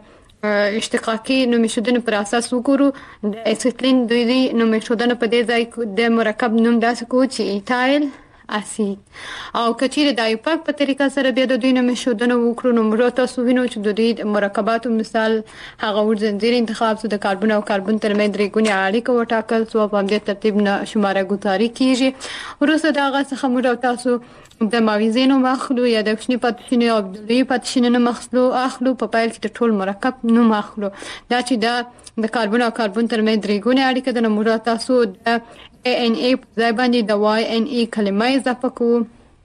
اشتقاقي نوم شودنه پر اساس وګورو د اسیتلین دوی دی نوم شودنه په دې ځای د مرکب نوم داسې کو چې ایتایل اسید او کچیر د ایپاک په طریقه سره بیا د دوی نوم شودنه وکړو نو موږ تاسو وینو چې د دوی مرکباتو مثال هغه ور زنجیر انتخاب سو د کاربن او کاربن ترمنځ درې ګونې اړیکه وټاکل سو په دې ترتیب نه شماره ګوتاری کیږي ورسره دا هغه څخه موږ تاسو د ماویزینو مخلو یا د شنی پاتشینه او د لوی پاتشینه مخلو اخلو په پایل کې د ټول مرکب نو مخلو دا چې دا د کاربن او کاربن ترمنځ درې ګونې اړیکه د موږ تاسو د ا ان ای ځای باندې د واي ان ای کلمه اضافه کوو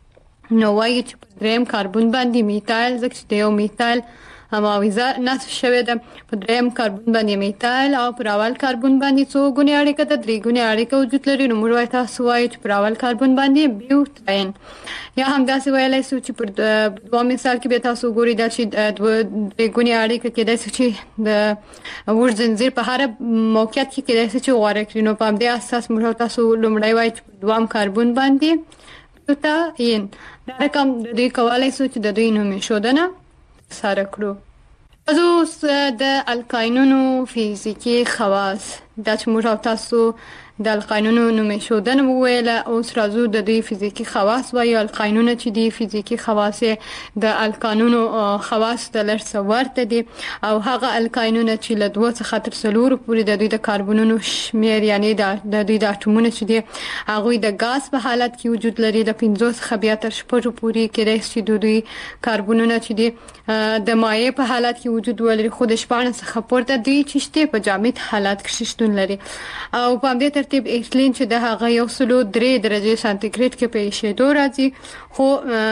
نو وايي چې په دریم کاربن باندې میتایل ځکه چې یو میتایل ماویزه نصب شوی ده په دریم کاربن باندې میتایل او پر اول کاربن باندې څو ګونې اړیکه د درې ګونې اړیکه وجود لري نو موږ تاسو وایو چې پر اول کاربن باندې بیوتین یا هم داسې ویلای شو چې پر دوه مثال کې به تاسو ګورئ دا چې د درې ګونې اړیکه کې د چې د ور زنجیر په هر موقعیت کې کې د چې غوړه کړي نو په دې اساس موږ تاسو لومړی وایو چې دوام کاربن باندې بیوتین دا رقم د دې کولای شو چې د دوی نوم شودنه سره کړو اوس د القاینونو فزیکی خواص دا چې موږ تاسو د القاینونو نوم شودنه ویله اوس راځو د دې فزیکی خواص وایي القاینونه چې دي فزیکی خواص د القانونو خواص د لرسه ورته دي او هغه القاینونه چې له دوه څخه تر څلور پورې د دوی د کاربنونو شمیر یعنی د دوی د اټومونو چې دي هغه د غاز په حالت کې وجود لري د پنځه څخه بیا تر شپږ پورې کې چې د دوی کاربنونه چې دي د مایع په حالت کې وجود ولري خو د شپږ څخه پورته دوی چې شته په جامد حالت کې شتون لري او په دې ترتیب ایتلین چې د هغه یو سلو درې درجه سانتیګریډ کې په شیدو راځي خو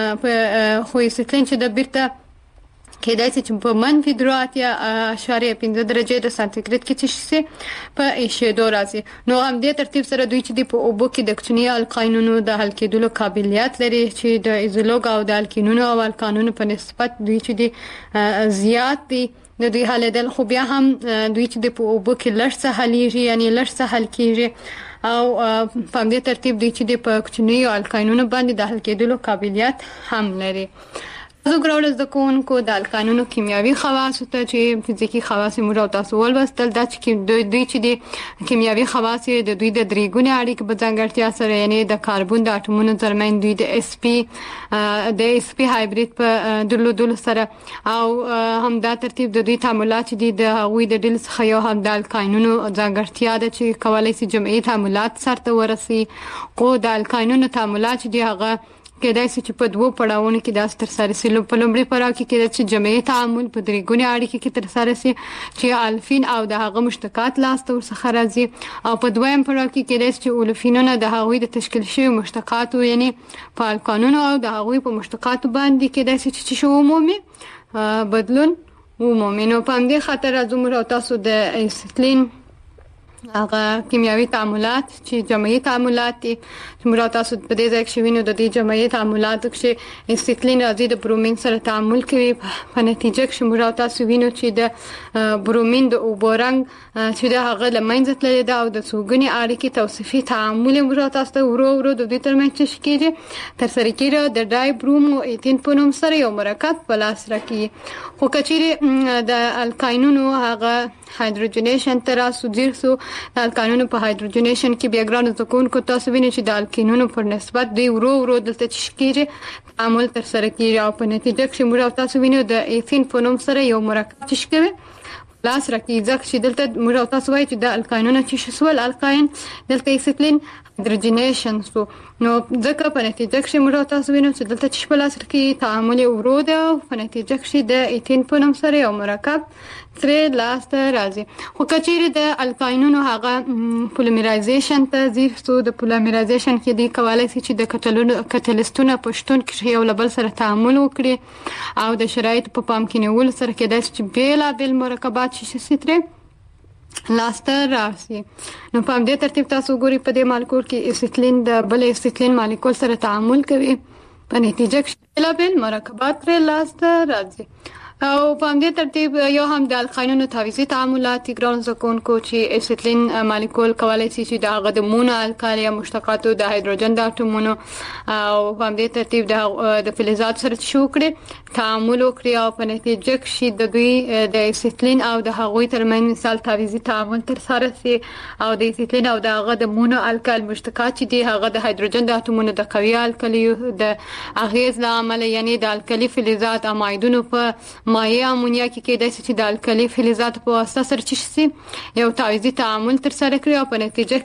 په خو ایتلین چې د بیرته کېدای شي چې په منفي درې اعشاریه پنځه درجه د سانتیګریډ کې چې شي په شیدو راځي نو هم دې ترتیب سره دوی چې په اوبو کې د کچنی القاینونو د حل کېدلو قابلیت لري چې د ایزولوګ او د الکینونو او القانونو په نسبت دوی چې دي زیات دي د دوی حلیدل خو بیا هم دوی چې په اوبو کې لړ څه حلیږي یعنی لړ څه حل کیږي او په دې ترتیب دوی چې په کچنی القاینونو باندې د حل کېدلو قابلیت هم لري زه ګراول د کوونکو د القانونو کیمیاوي خواص ته چې فزیکی خواص موږ او تاسو ولوستل دا چې دوی دوی چې د کیمیاوي خواص د دوی د درې ګونې اړیکې په ځانګړتیا سره یعنی د کاربن د اټومونو ترمنځ دوی د اس پی د اس پی هایبرید په درلودل سره او هم دا ترتیب د دوی تعاملات دي د هغوی د ډل څخه یو هم د القانونو ځانګړتیا ده چې کولای شي جمعي تعاملات سره ورسي خو د القانونو تعاملات دي هغه کېدای شي چې په دوه پړاوونو کې داس تر سره سي په لومړي پړاو کې کېدای شي جمعي تعامل په درې ګونې اړیکې کې تر سره سي چې الفین او د هغه مشتقات لاس ته ورڅخه راځي او په دویم پړاو کې کېدای شي چې اولفینونه د هغوی د تشکیل شوی مشتقات یعنی په القانونو او د هغوی په مشتقات باندې کېدای شي چې شو عمومي بدلون عمومي نو په دې خاطر ازمر او تاسو د ایتلین هغه کیمیاوي تعاملات چې جمعي تعاملات دي موږ تاسو په دې ځای کې وینو د دې جمعي تعاملاتو کې ایتلین راځي د برومین سره تعامل کوي په نتیجه کې موږ تاسو وینو چې د برومین د اوبورنګ چې د هغه لمنځه تللی دا او د څوګني اړیکې توصیفي تعامل موږ تاسو ته ورو ورو د دې ترمنځ چې کېږي تر سره کېږي د ډای برومو ایتین په نوم سره یو مرکب په لاس راکړي خو کچېره د القاینونو هغه هایدروجنیشن تر اسو ډیرسو د القانونو په هایدروجنیشن کې بیا ګران ځکون کو تاسو وینئ چې د الکینونو پر نسبت دی ورو ورو دلته تشکیږي تعامل تر سره کیږي او په نتیجه کې موږ تاسو وینئ د ایثین په نوم سره یو مرکب تشکیږي لاس راکې ځکه چې دلته موږ تاسو وایي چې د القانونو چې شسول القاین دلته ایثیلین هایدروجنیشن سو نو ځکه په نتیجه کې موږ تاسو وینئ چې دلته چې په لاس کې تعامل ورو دی او په نتیجه کې د ایثین په نوم سره یو مرکب ترې لاس ته راځي خو کچېره د القاینونو هغه پولیمرایزیشن ته ځي سو د پولیمرایزیشن کې دی کولای شي چې د کټلونو کټلیستونو پښتون کې یو لبل سره تعامل وکړي او د شرایط په پام کې نیول سره کېدای شي چې بیل بیل مرکبات شي ستره لاسته راسي نو په دې ترتیب تاسو ګوري په دې مالیکول کې ایتلین د بل ایتلین مالیکول سره تعامل کوي په نتیجه کې بیل بیل مرکبات تر لاسته راځي او په همدې ترتیب یو هم د القاینونو تعویضي تعاملات ګران زکونکو چې اسیتلین مالیکول کولای شي چې د هغه د مونو القلي مشتقاتو د هایدروجن د اټومونو او په همدې ترتیب د د فلزات سره شو کړي تعامل وکړي او په نتیجه کې د دوی د اسیتلین او د هغوی ترمن مثال تعویضي تعامل تر سره سي او د اسیتلین او د هغه د مونو القل مشتقات چې دی هغه د هایدروجن د اټومونو د قوي القلي د اغیز له عمل یعنی د القلي فلزات امایدونو په مایع امونیا کې کېدای شي چې د الکلي فلزات په واسطه سره چشي یو تعویضي تعامل تر سره کړي او په نتیجه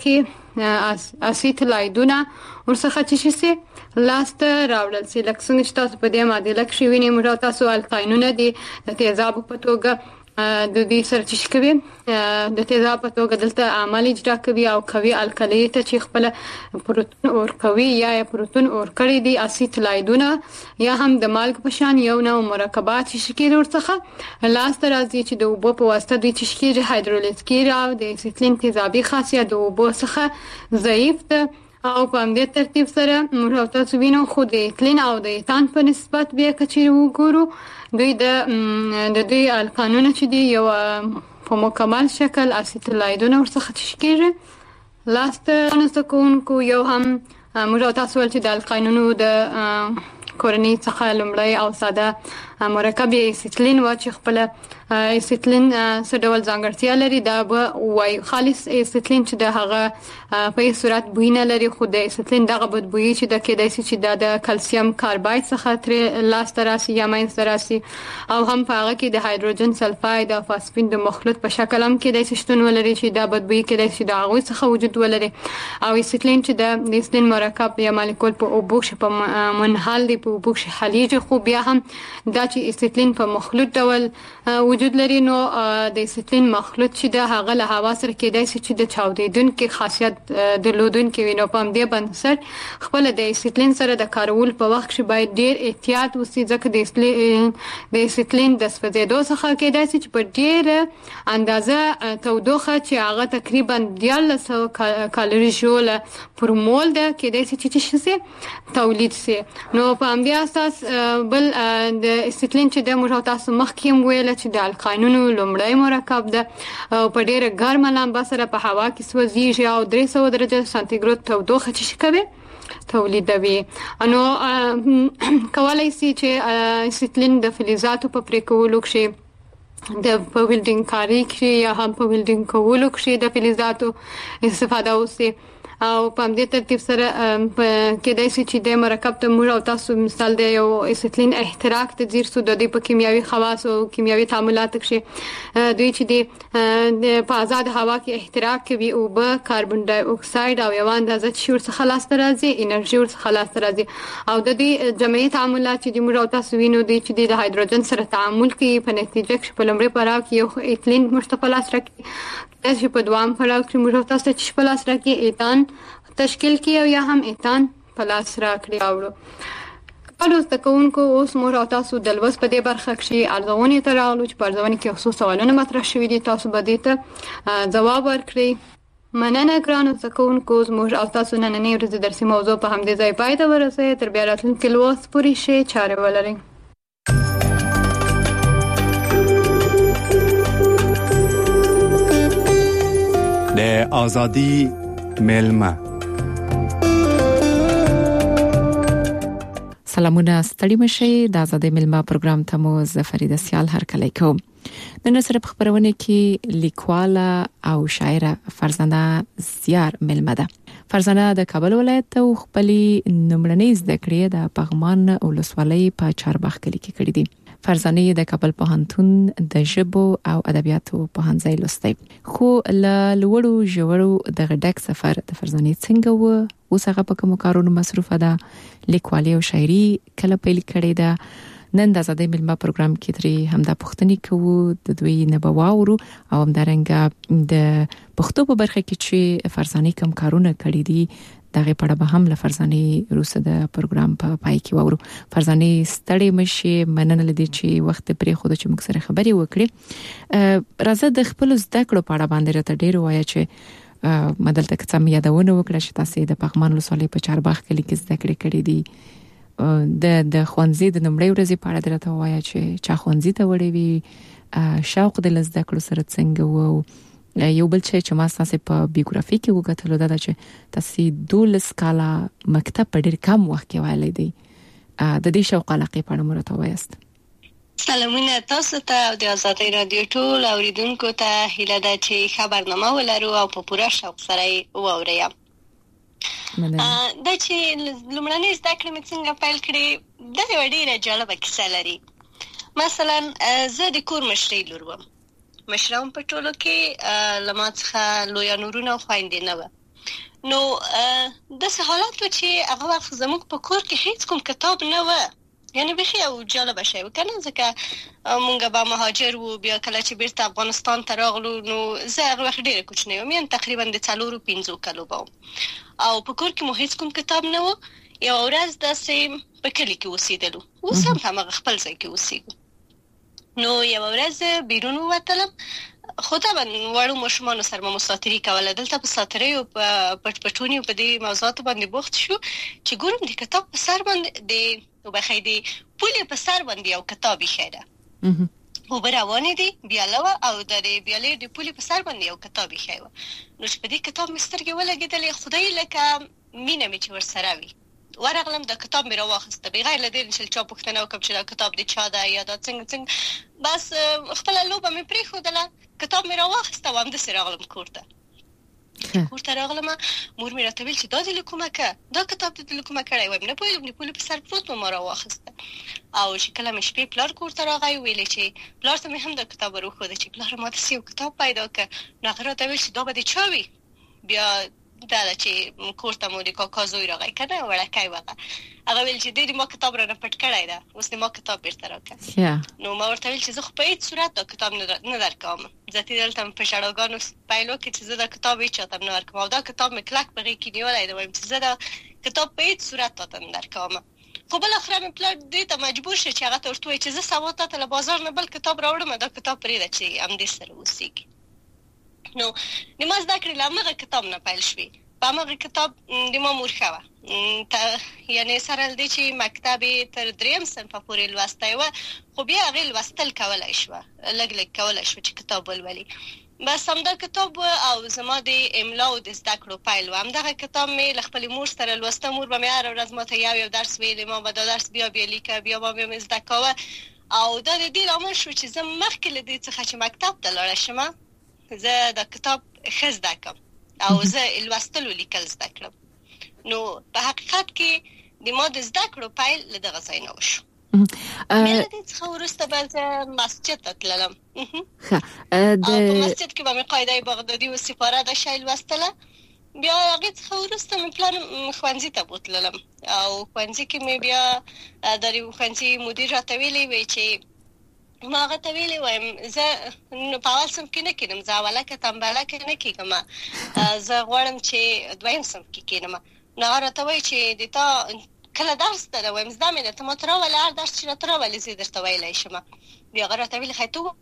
کې اسیتلایدونه ورڅخه چشي لاست راوړل سي لکه څنګه چې تاسو په دې معادله کې وینئ موږ تاسو القاینونه دي د تیزاب په توګه د دې سره چې کوي د تیزاب په توګه دلته عمل اجرا کوي او کوي الکلي ته چې خپل پروتون اور کوي یا پروتون اور کړي دي اسیتلایدونه یا هم د مالګ په شان یو نوع مرکبات چې شکل ورڅخه لاست راځي چې د اوبو په واسطه دوی چې شکل هایدرولیز کیږي او د اسیتلین تیزابي خاصیت د اوبو څخه ضعیف ده او په همدې ترتیب سره موږ تاسو وینو خو د ایتلین او د ایتان په نسبت بیا کچې وګورو دوی د د دوی القانون چې دی یو په مکمل شکل اسیتلایدونه ورڅخه تشکیږي لاست نسکونکو یو هم موږ تاسو ول چې د القانونو د کورنۍ څخه لمړی او ساده مرکب اسیتلین و چې خپل اسیتلین څه ډول ځانګړتیا لري دا به وای خالص اسیتلین چې د هغه په صورت بوی نه لري خو د اسیتلین دغه بدبویي چې د کېدای شي چې د کلسیم کارباید څخه تر لاس تراسي یا ماین تراسي او هم په هغه کې د هایدروجن سلفاید او فاسفین د مخلوط په شکل هم کېدای شي شتون ولري چې دا بدبویي کېدای شي د هغه څخه وجود ولري او اسیتلین چې د اسیتلین مرکب یا مالیکول په اوبو شي په منحل دی په اوبو شي حلیج خو بیا هم دا چې اسیتلین په مخلوط ډول وجود لري نو د اسیتلین مخلوط چې د هغه له هوا سره کېدای شي چې د چاودیدونکو خاصیت درلودونکو وینو په دې باندې خپل د اسیتلین سره د کارول په وخت کې باید ډیر احتیاط وشي ځکه د اسیتلین د اسیتلین د سوځیدو څخه کېدای شي چې په ډیر اندازه تودوخه چې هغه تقریبا دیارلس کالوري جول پر مول ده کېدای شي چې شي تولید شي نو په همدې اساس بل د اسیتلین چې د موږ تاسو مخکې ویل چې د القانونو لومړی مرکب ده په ډیره ګرمه لمبه سره په هوا کې سوځي او درې سوه درجه سانتیګراد تودوخه چې کوي تولیدوي انو کولای شي چې اسیتلین د فلزاتو په پریکولو کې د په ویلډینګ کاری کې یا هم په ویلډینګ کولو کې د فلزاتو استفاده وشي او په دې ترتیب سره کېدای شي چې د مرکب ته موږ او تاسو مثال دی یو اسیتلین احتراق ته ځیر سو د دې په کیمیاوي خواص او کیمیاوي تعاملات کې دوی چې د په آزاد هوا کې احتراق کوي او به کاربن ډای اکساید او یو اندازه شور څخه خلاص راځي انرژي ور څخه خلاص راځي او د دې جمعي تعاملات چې موږ او تاسو وینو دي چې د هایدروجن سره تعامل کوي په نتیجه کې په لمړي پړاو کې یو ایتلین مشتقلات راکړي چې په دوام پړاو کې موږ تاسو چې په لاس راکړي ایتان تشکیل کې او یا هم ایتان په لاس راکړي اوړو کله د کوونکو اوس موږ تاسو د لوس په دې برخه کې ارزونه تر راغلو چې په ارزونه کې خصوصي سوالونه مطرح شوي دي تاسو به دې ته جواب ورکړئ مننه ګرانو زکونکو موږ او تاسو نن نه ورځ درسي موضوع په همدې ځای پای ته ورسېږي تر بیا راتلونکي لوس پورې شي چاره ولرئ د ازادي ملما سلامونه ستړي مشي د ازادي ملما پروګرام ته مو زفریده سیال هر کله کوم نن سره په خبرونه کې لیکواله او شاعره فرزانه زیار ملما ده فرزانه د کابل ولایت او خپلې نمړنۍ زده کړې د پغمان ولسوالۍ په چارباغ کلی کې کړې دي فرزانه د کابل پوهنتون د ژبو او ادبیاتو پوهنځي لوستي خو ل لوړو ژورو د غډک سفر د فرزانه څنګه و اوس هغه په کوم کارونو مصروفه ده لیکوالي او شاعري کله پیل کړې ده نن د ازادي ملما پروګرام کې ترې همدا پښتني کوو د دوی نه بواورو او همدارنګه د پښتو په برخه کې چې فرزانه کوم کارونه کړې دي دغه پړه به هم لفرزانه روسه د پروګرام په پای کې وورو فرزانه ستړي مشي مننه لدی چې وخت پرې خود چې موږ سره خبري وکړي راځه د خپل زده کړو په اړه باندې راته ډیر وایي چې مدلته کڅم یادونه وکړه چې تاسو د پغمان ولسوالۍ په چارباغ کې لیک زده کړې کړې دي د د خوانزي د نمړې ورځې په اړه درته وایا چې چا خوانزي ته وړې وي شوق د لزده کړو سره څنګه وو یو بل چې ما تاسو په بیوګرافي کې وګټلو دا چې تاسو دولس کاله مکتب په ډېر کم وخت کې وایلی دی د دې شوق علاقه په اړه مرته وایست. سلامونه تاسو ته او د آزادۍ رادیو ټول اوریدونکو ته هیله ده چې خبرنامه ولرو او په پوره شوق سره واورئ. دا چې لومړنۍ زده کړې مې څنګه پیل کړې دا یو ډېره جالبه کیسه لري. مثلا زه د کور مشرې لور وم. مشره وم په ټولو کې له ما څخه لویه نورونه خویندې نه وه. نو داسې حالت و چې هغه وخت زموږ په کور کې هیڅ کوم کتاب نه وه. یعنی بخي یو جالبه شی و کنه ځکه مونږ به مهاجر وو بیا کله چې بیرته افغانستان ته راغلو نو زه هغه وخت ډېره کوچنۍ وم یعنې تقریبا د څلورو پنځو کالو به وم او په کور کې مو هیڅ کوم کتاب نه و. یوه ورځ داسې په کلي کې اوسېدلو اوس هم همغه خپل ځای کې اوسېږو. نو یوه ورځ بیرون ووتلم خو طبعا وړو ماشومانو سره مو مسافري کوله. دلته په ساتریو په پټ پټونی په دې موضوعاتو باندې بوخت شو چې ګورم د کتاب په سر باندې د وبخې د پولې په سر باندې یو کتاب یې ده او روانې دي بیاله او د بیالې د پولې په سر باندې یو کتاب یې خایو. نو چې په دې کتاب مې سترګې ولګېدلې خدای لکه مینه مې چې ورسره وي. ورغلم د کتاب مې راواخیسته بغیر له دې چې چا پوښتنه وکړم چې دا کتاب د چا ده یا دا څنګه څنګه بس خپله لوبه مې پرېښودله کتاب مې راواخیسته او همداسې راغلم کور ته. کور ته راغلم مور مې راته ویل چې دا دې له کومه که دا کتاب دې له کومه کړی وایم نه پوهېږم د پولې په سر پروت و ما راواخیسته. او چې کله مې شپې پلار کور ته راغی ویلې چې پلار ته مې هم دا کتاب وروښوده چې پلاره ما داسې یو کتاب پیدا کړه. نو هغه راته ویل چې دا به د چا وي. بیا دا ده چې کور ته مو د کاکا زوی راغی که نه وړکی و هغه هغه ویل چې دی ما کتاب رانه پټ کړی ده اوس د ما کتاب بیرته راکړه. نو ما ورته ویل چې زه خو په هېڅ صورت دا کتاب نه درکوم. ذاتي دلته مې په ژړاګانو پیل وکړې چې زه دا کتاب هېچا ته نه ورکوم او دا کتاب مې کلک په غېږ کې نیولی دی وایم چې زه دا کتاب په هېڅ صورت تا ته نه درکوم. خو بالاخره مې پلار دې ته مجبور شو چې هغه ته ورته ووایي چې زه سبا تا ته له بازار نه بل کتاب راوړم دا کتاب پرېږده چې همدې سره اوسېږي. نو د ما زده کړې له همغه کتاب نه پیل شوې. په همغه کتاب د ما مور ښه وه یعنې سره له دې چې مکتب یې تر دریم صنفه پورې لوستی وه خو بیا هغې لوستل کولی شوه لږ لږ کولی شوه چې کتاب ولولي. بس همدا کتاب او زما د املا او د زده کړو پیل و. همدغه کتاب مې له خپلې مور سره لوسته. مور به مې هره ورځ ماته یو یو درس ویلې ما به دا درس بیا بیا لیکه بیا به مې زده کوه او دا د دې لامل شو چې زه مخکې له دې څخه چې مکتب ته لاړه شم زه دا کتاب ښه زده کړم او زه لوستل او لیکل زده کړم. نو په حقیقت کې د ما د زده کړو پیل له دغه ځای نه وشو. بیا له دې څخه وروسته به زه مسجد ته تللم او په مسجد کې به مې قاعده بغدادي و سپاره دا شی لوستله. بیا هغې څخه وروسته مې پلار ښوونځي ته بوتللم او ښوونځي کې مې بیا د ښوونځي مدیر راته ویلې وی چې ما هغه ته ویلې وایم زه په اول صنف کې نه کېنم زه اولکه تنبلکه نه کېږم زه غواړم چې دویم صنف کې کېنم. نو هغه راته وایي چې د تا کله درس ده وایم زده مې ده ته ماته راولې هر درس چې راته راولې زه درته ویلی شم. بیا هغه راته ویلې ښایي ته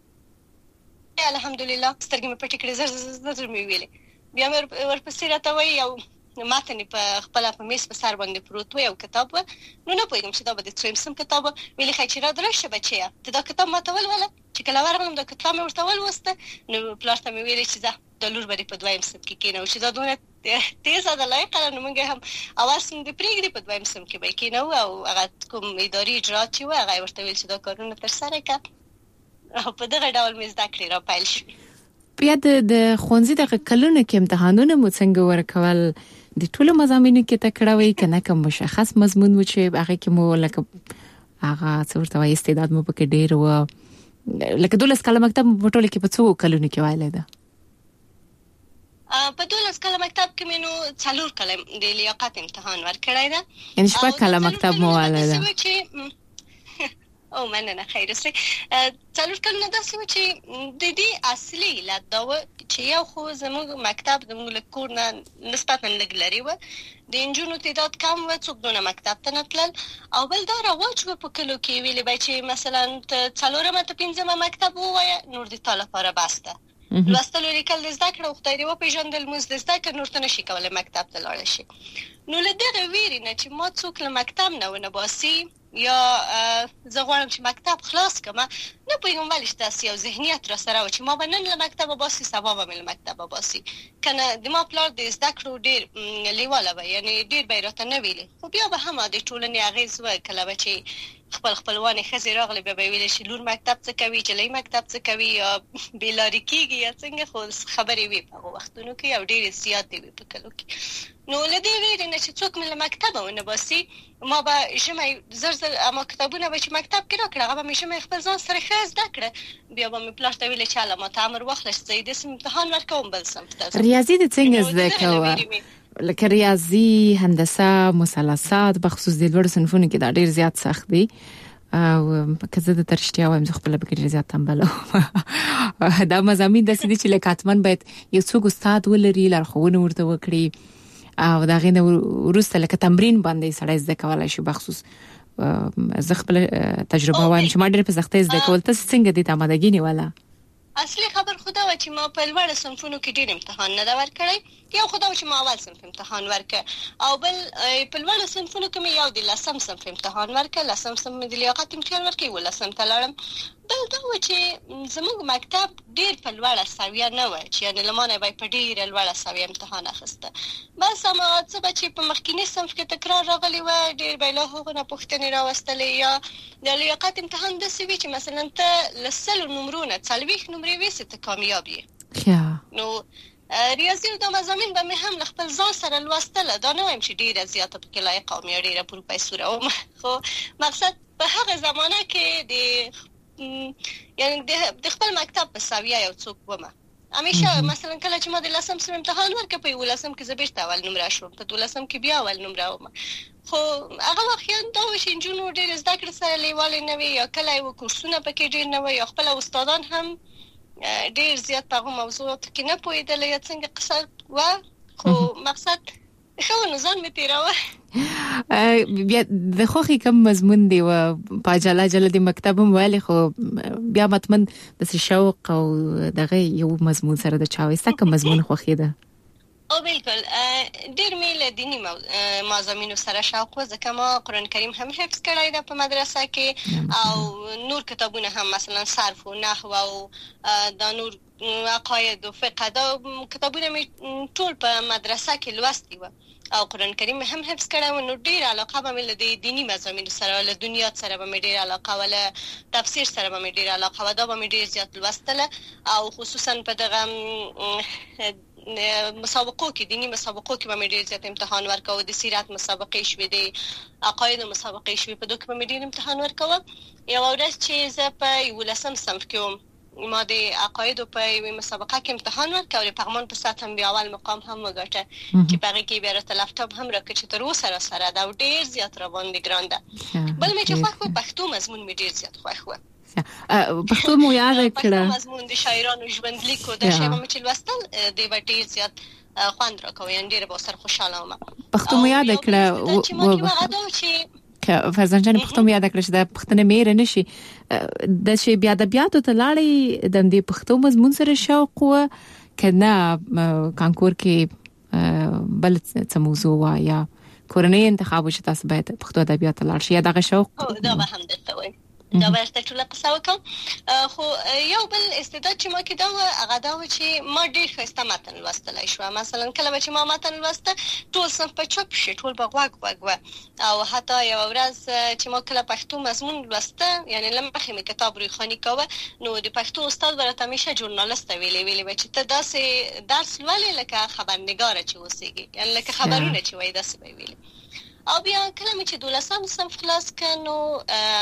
الحمدلله سترګې مې پټې کړې زر زر زر مې ویلې. بیا مې ورپسې راته وایي یو متن په خپله په میز په سر باندې پروت و یو کتاب و. نو نه پوهېږم چې دا به د څویم صنف کتاب و. ویلې ښایي چې راشه بچیه ته دا کتاب ماته ولوله. چې کله ورغلم دا کتاب مې ورته ولوسته نو پلار ته مې ویلې چې ځه دا لور به دې په دویم صنف کې کېنوو چې دا دونه تیزه ده لایقه ده نو موږ هم اول صنف دې پرېږدي په دویم صنف کې به یې کېنوو او هغه کوم اداري اجراات چې وه هغه یې ورته ویل چې دا کارونه ترسره کړه او په دغه ډول مې زده کړې را پیل شوې. بیا د ښوونځي دغه کلونو کې امتحانونه مو څنګه ورکول؟ د ټولو مضامینو کې تکړه وئ که نه کوم مشخص مضمون و چې هغې کې مو لکه هغه څه ورته وایي استعداد مو پکې ډېر و لکه دولس کاله مکتب په ټوله کې په څو کلونو کې ویلی ده؟ په دولس کاله مکتب کې مې نو څلور کاله د لیاقت امتحان ورکړی ده. یعنې شپږ کاله مکتب مو ویلی ده؟ او مننه خیر اوسئ. څلور کلونه داسې و چې د دې اصلي علت دا و چې یو خو زموږ مکتب زموږ له کور نه نسبتا لږ لرې و د نجونو تعداد کم و څوک دونه مکتب ته نه تلل او بل دا رواج و په کلو کې ویلې به چې مثلا ته څلورمه ته پنځمه مکتب ووایه نور د تا لپاره بس ده. لوستل او لیکل د زده کړه خدای دې وپېژندل مونځ د زده کړه نور ته نشي کولی مکتب ته لاړه شي. نو له دغه ویرې نه چې ما څوک له مکتب نه ونه باسي یا زه غواړم چې مکتب خلاص کړم، نه پوهېږم ولې چې داسې یو ذهنیت را سره و چې ما به نن له مکتبه باسي، سبا به مې له مکتبه باسي. که نه د ما پلار د زده کړو ډېر لیواله به، یعنې ډېر به یې راته نه ویلې، خو بیا به هم د ټولنې اغېز و. کله به چې خپل خپلوانې ښځې راغلې بیا به یې ویلې چې لور مکتب څه کوي، جلۍ مکتب څه کوي، یا بېلارې کېږي یا څنګه، خو خبرې وې په هغو وختونو کې او ډېرې زیاتې وې په کلو کې. نو له دې ویرې نه چې څوک مې له مکتبه ونه باسي، ما به ژمی زر زر اما کتابونه به چې مکتب کې راکړه، هغه به مې ژمی خپل ځان سره ښه زده کړه. بیا به مې پلار ته ویلې چې هله ما ته امر واخله چې زه یې داسې امتحان ورکوم بل صنف ته. ریاضي دې څنګه زده کوه؟ لکه ریاضي، هندسه، مثلثات، بخصوص د لوړو صنفونو کې دا ډېر زیات سخت دي. او که زه د ترشتیا وایم زه خپل به ډېر زیات تنبله دا مضامین داسې دي چې لکه حتما باید یو څوک استاد ولري، لارښوونه ورته وکړي، او دا غینه وروسته لکه تمرین باندې سړی زده کولای شي. بخصوص زه خپل تجربه وایم چې ما ډېر په سختۍ زده کول. تاسو څنګه دې ته آمادګي نیوله؟ اصلي خبر خو دا و چې ما په لوړو صنفونو کې ډېر امتحان نه ده ورکړی. یو خو دا و چې ما اول صنف امتحان ورکړ، او بل په لوړو صنفونو کې مې یو د لسم صنف امتحان ورکړ، لسم صنف مې د لیاقت امتحان ورکړ، یولسم ته لاړم. بل دا و چې زموږ مکتب ډېر په لوړه سویه نه و چې یعنې له ما نه به یې په ډېره لوړه سویه امتحان اخیسته. بس هماغه څه به چې په مخکیني صنف کې تکرار راغلی و، ډېر به یې له هغو نه پوښتنې راوستلې، یا د لیاقت امتحان داسې وي چې مثلا ته له سلو نمرو نه څلوېښت نمرې ویسې ته کامیاب یې. نو ریاضي او دا مضامین به مې هم له خپل ځان سره لوستله. دا نه وایم چې ډېره زیاته پکې لایقه وم یا ډېره پروفیسوره وم، خو مقصد په هغه زمانه کې د یعنی د خپل مکتب په سویه یو څوک ومه. همیشه مثلا کله چې ما د لسم صنف امتحان ورکړ، په یولسم کې زه بېرته اول نمره شوم، په دولسم کې بیا اول نمره ومه. خو هغه واقعا دا و چې نجونو ډېر زده کړې سره لیوالې نه وي، یا کله یې کورسونه پکې ډېر نه وي، یا خپله استادان هم ډېر زیات په هغو موضوعاتو کې نه پوهېدله یا څنګه قصه وه. خو مقصد ښه نو ځان مې تېراوه. بیا د خوښې کم مضمون دی و په عجله عجله د مکتب هم ویلې، خو بیا مطمئن داسې شوق او دغه یو مضمون سره د چا وایي. ستا کوم مضمون خوښېده؟ او بالکل ډېر مې له دیني مضامینو سره شوق و، ځکه ما قرآن کریم هم حفظ کړی ده په مدرسه کې، او نور کتابونه هم مثلا صرف و نحو او دا نور عقاید و فقه، دا کتابونه مې ټول په مدرسه کې لوستي و، او قرآن کریم هم حفظ کړی و. نو ډېر علاقه به مې له د دیني مضامینو سره، له دنیات سره به مې ډېر علاقه و، له تفسیر سره به مې ډېر علاقه و. دا به مې ډېر زیات لوستله، او خصوصا په دغه مسابقو کې، دینی مسابقو کې به مې ډېر زیات امتحان ورکوه. د سیرت مسابقې شوې، د عقایدو مسابقې شوې، په دوی کې به مې ډېر امتحان ورکوه. یوه ورځ چې زه په یولسم صنف کې وم، ما د عقایدو په یوې مسابقه کې امتحان ورکړ، او د پغمان په سطح هم بیا اول مقام هم وګاټه، چې په هغې کې بیا راته لپټاپ هم راکړ چې تر اوسه را سره ده او ډېر زیات را باندې ګران ده. بل مې چې خوښ و پښتو مضمون مې ډېر زیات خوښ و. پښتو مو یاد کړه؟ پښتو مضمون د شاعرانو ژوندلیکو دا شی به مې چې لوستل، دی به ډېر زیات خوند راکوه، یعنې ډېره به ورسره خوشحاله وم. پښتو مو یاد کړه؟ چې ما کې هغه دا و چې فرزان جان پښتو مې یاد کړه چې د پښتنې مېره نشي د شی بیا ادبیاتو ته لاړې، د دې پښتو مضمون سره شوق و که نه کانکور کې بل څه موضوع وه، یا کورنۍ انتخاب و چې تاسو باید پښتو ادبیات ته لاړ شئ، یا دغه شوق؟ دا به هم درته وایم، دا به درته ټوله قصه وکړم. خو یو بل استعداد چې ما کې دا و، هغه دا و چې ما ډېر ښایسته متن لوستلی شوه. مثلا کله به چې ما متن لوسته، ټول صنف به چوپ شي، ټول به غوږ غوږ وه. او حتی یوه ورځ چې ما کله پښتو مضمون لوسته، یعنې له مخکې مې کتاب رویخواني کوه، نو د پښتو استاد به راته همیشه ژورنالسته ویلې ویلې به چې ته داسې درس لولې لکه خبرنګاره چې اوسېږي، یعنې لکه خبرونه چې وایي داسې به یې ویلې. او بیا کله مې چې دولسم صنف خلاص کړ، نو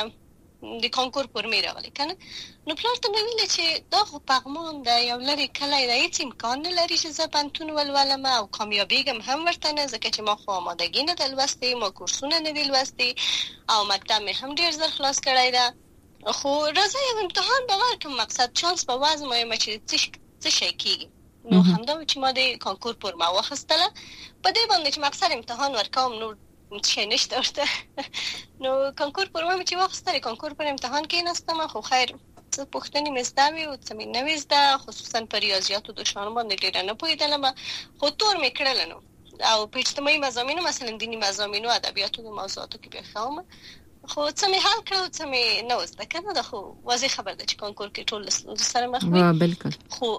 د کانکور پر مې راغلی کنه، نو پلار ته مې ویل چې دا خو پغمان ده، یو لرې کلی ده، هېڅ امکان نه لري چې زه پوهنتون ولولم او کامیابېږم هم ورته نه، ځکه چې ما خو آمادګي نه ده لوستې، ما کورسونه نه دي لوستې، او مکتب مې هم ډېر زر خلاص کړی ده. خو راځه یو امتحان به ورکړم، مقصد چانس به وازمویم چې څه شی کېږي. نو همدا و چې ما د کانکور پر ما واخیستله، په دې باندې چې مقصد امتحان ورکوم، نور شی نشته ورته. نو کانکور پر ما مې چې واخیستله، کانکور پر امتحان کېناستم، خو خیر څه پوښتنې مې زده وې او څه مې نه وې زده، خصوصا په ریاضیاتو د شیانو باندې ډېره نه پوهېدلم، خو تور مې کړله. نو او په اجتماعي مضامینو مثلا دینی مضامینو ادبیاتو او موضوعاتو کې به خامه خو څه مې حل کړو څه مې نه وسته کنه دا خو واضح خبر ده چې کانکور کې ټول سره مخ وي بالکل خو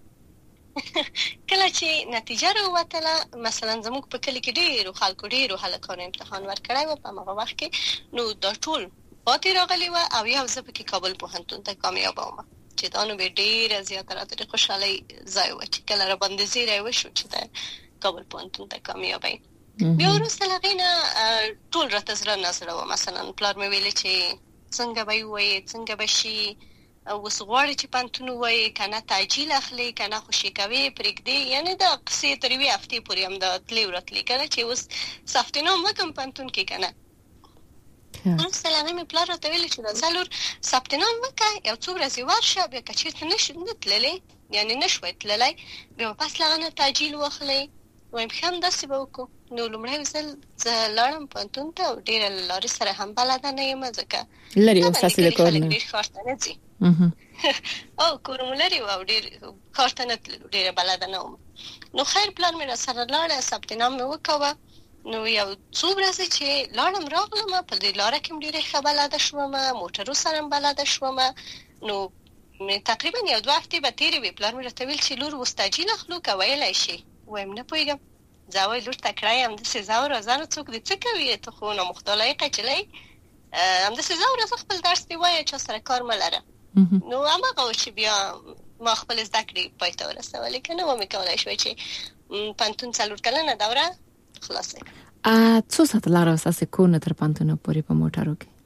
کله چې نتیجه راوته مثلا زموږ په کلی کې ډیرو خلکو ډیرو هلکانو امتحان ورکړی و په هغه وخت کې نو دا ټول پاتې راغلی و او یو ځکه کې کابل پوهنتون ته کامیاب وم چې دا نو به ډیر زیاته راته خوشحالي ځای و چې کله را باندې زیری وشو چې دا کابل پوهنتون ته کامیابی بیا وروسته لغینا ټول راته زړه نظر و مثلا پلار مې ویل چې څنګه به وي څنګه به شي اوس غواړي چې پانتون وای کنه تعجیل اخلي کنه خوشي کوي پرېږدي یعنی دا قصې تر وی هفته پورې هم دا تلی ورتلی کنه چې اوس سفتینام وکم پانتون کې کنه نو سلامه مې پلار راته ویل چې دا څلور سفتینام وکای یو څو ورځې ورشه بیا کچې ته نشي نتللی یعنی نشوي تللی بیا پس لغنه تعجیل واخلي وایم خام داسې به وکړو نو لومړی ځل زه لاړم پانتون ته او ډېره لارې سره هم بلده نه یم ځکه لرې اوس تاسې د کور نه ډېر ښار ته نه ځي او کور مو لرې و او ډېر ښار ته نه تللو ډېره بلده نه وم نو خیر پلار مې را سره لاړه ثبت نام مې وکوه نو یو څو ورځې چې لاړم راغلم په دې لاره کې ډېره ښه بلده شوم موټرو سره هم بلده شوم نو تقریبا یو دوه هفتې به تېرې وې پلار مې راته ویل چې لور اوس تعجیل اخلو که ویلی شي وایم نه پوهېږم زه وایي لور تکړه یم داسې زه او راځه نو څوک دې څه کوي ته خو نامختلایقه نجلۍ همداسې زه او راځه خپل درس دې وایه چا سره کار مه لره نو هماغه و چې بیا ما خپل زده کړې پای ته ورسولې که نه ومې کولی شوی چې پوهنتون څلور کلنه دوره خلاصه کړم څو ساعته لاره ستاسې کور نه تر پوهنتونه پورې په موټرو کې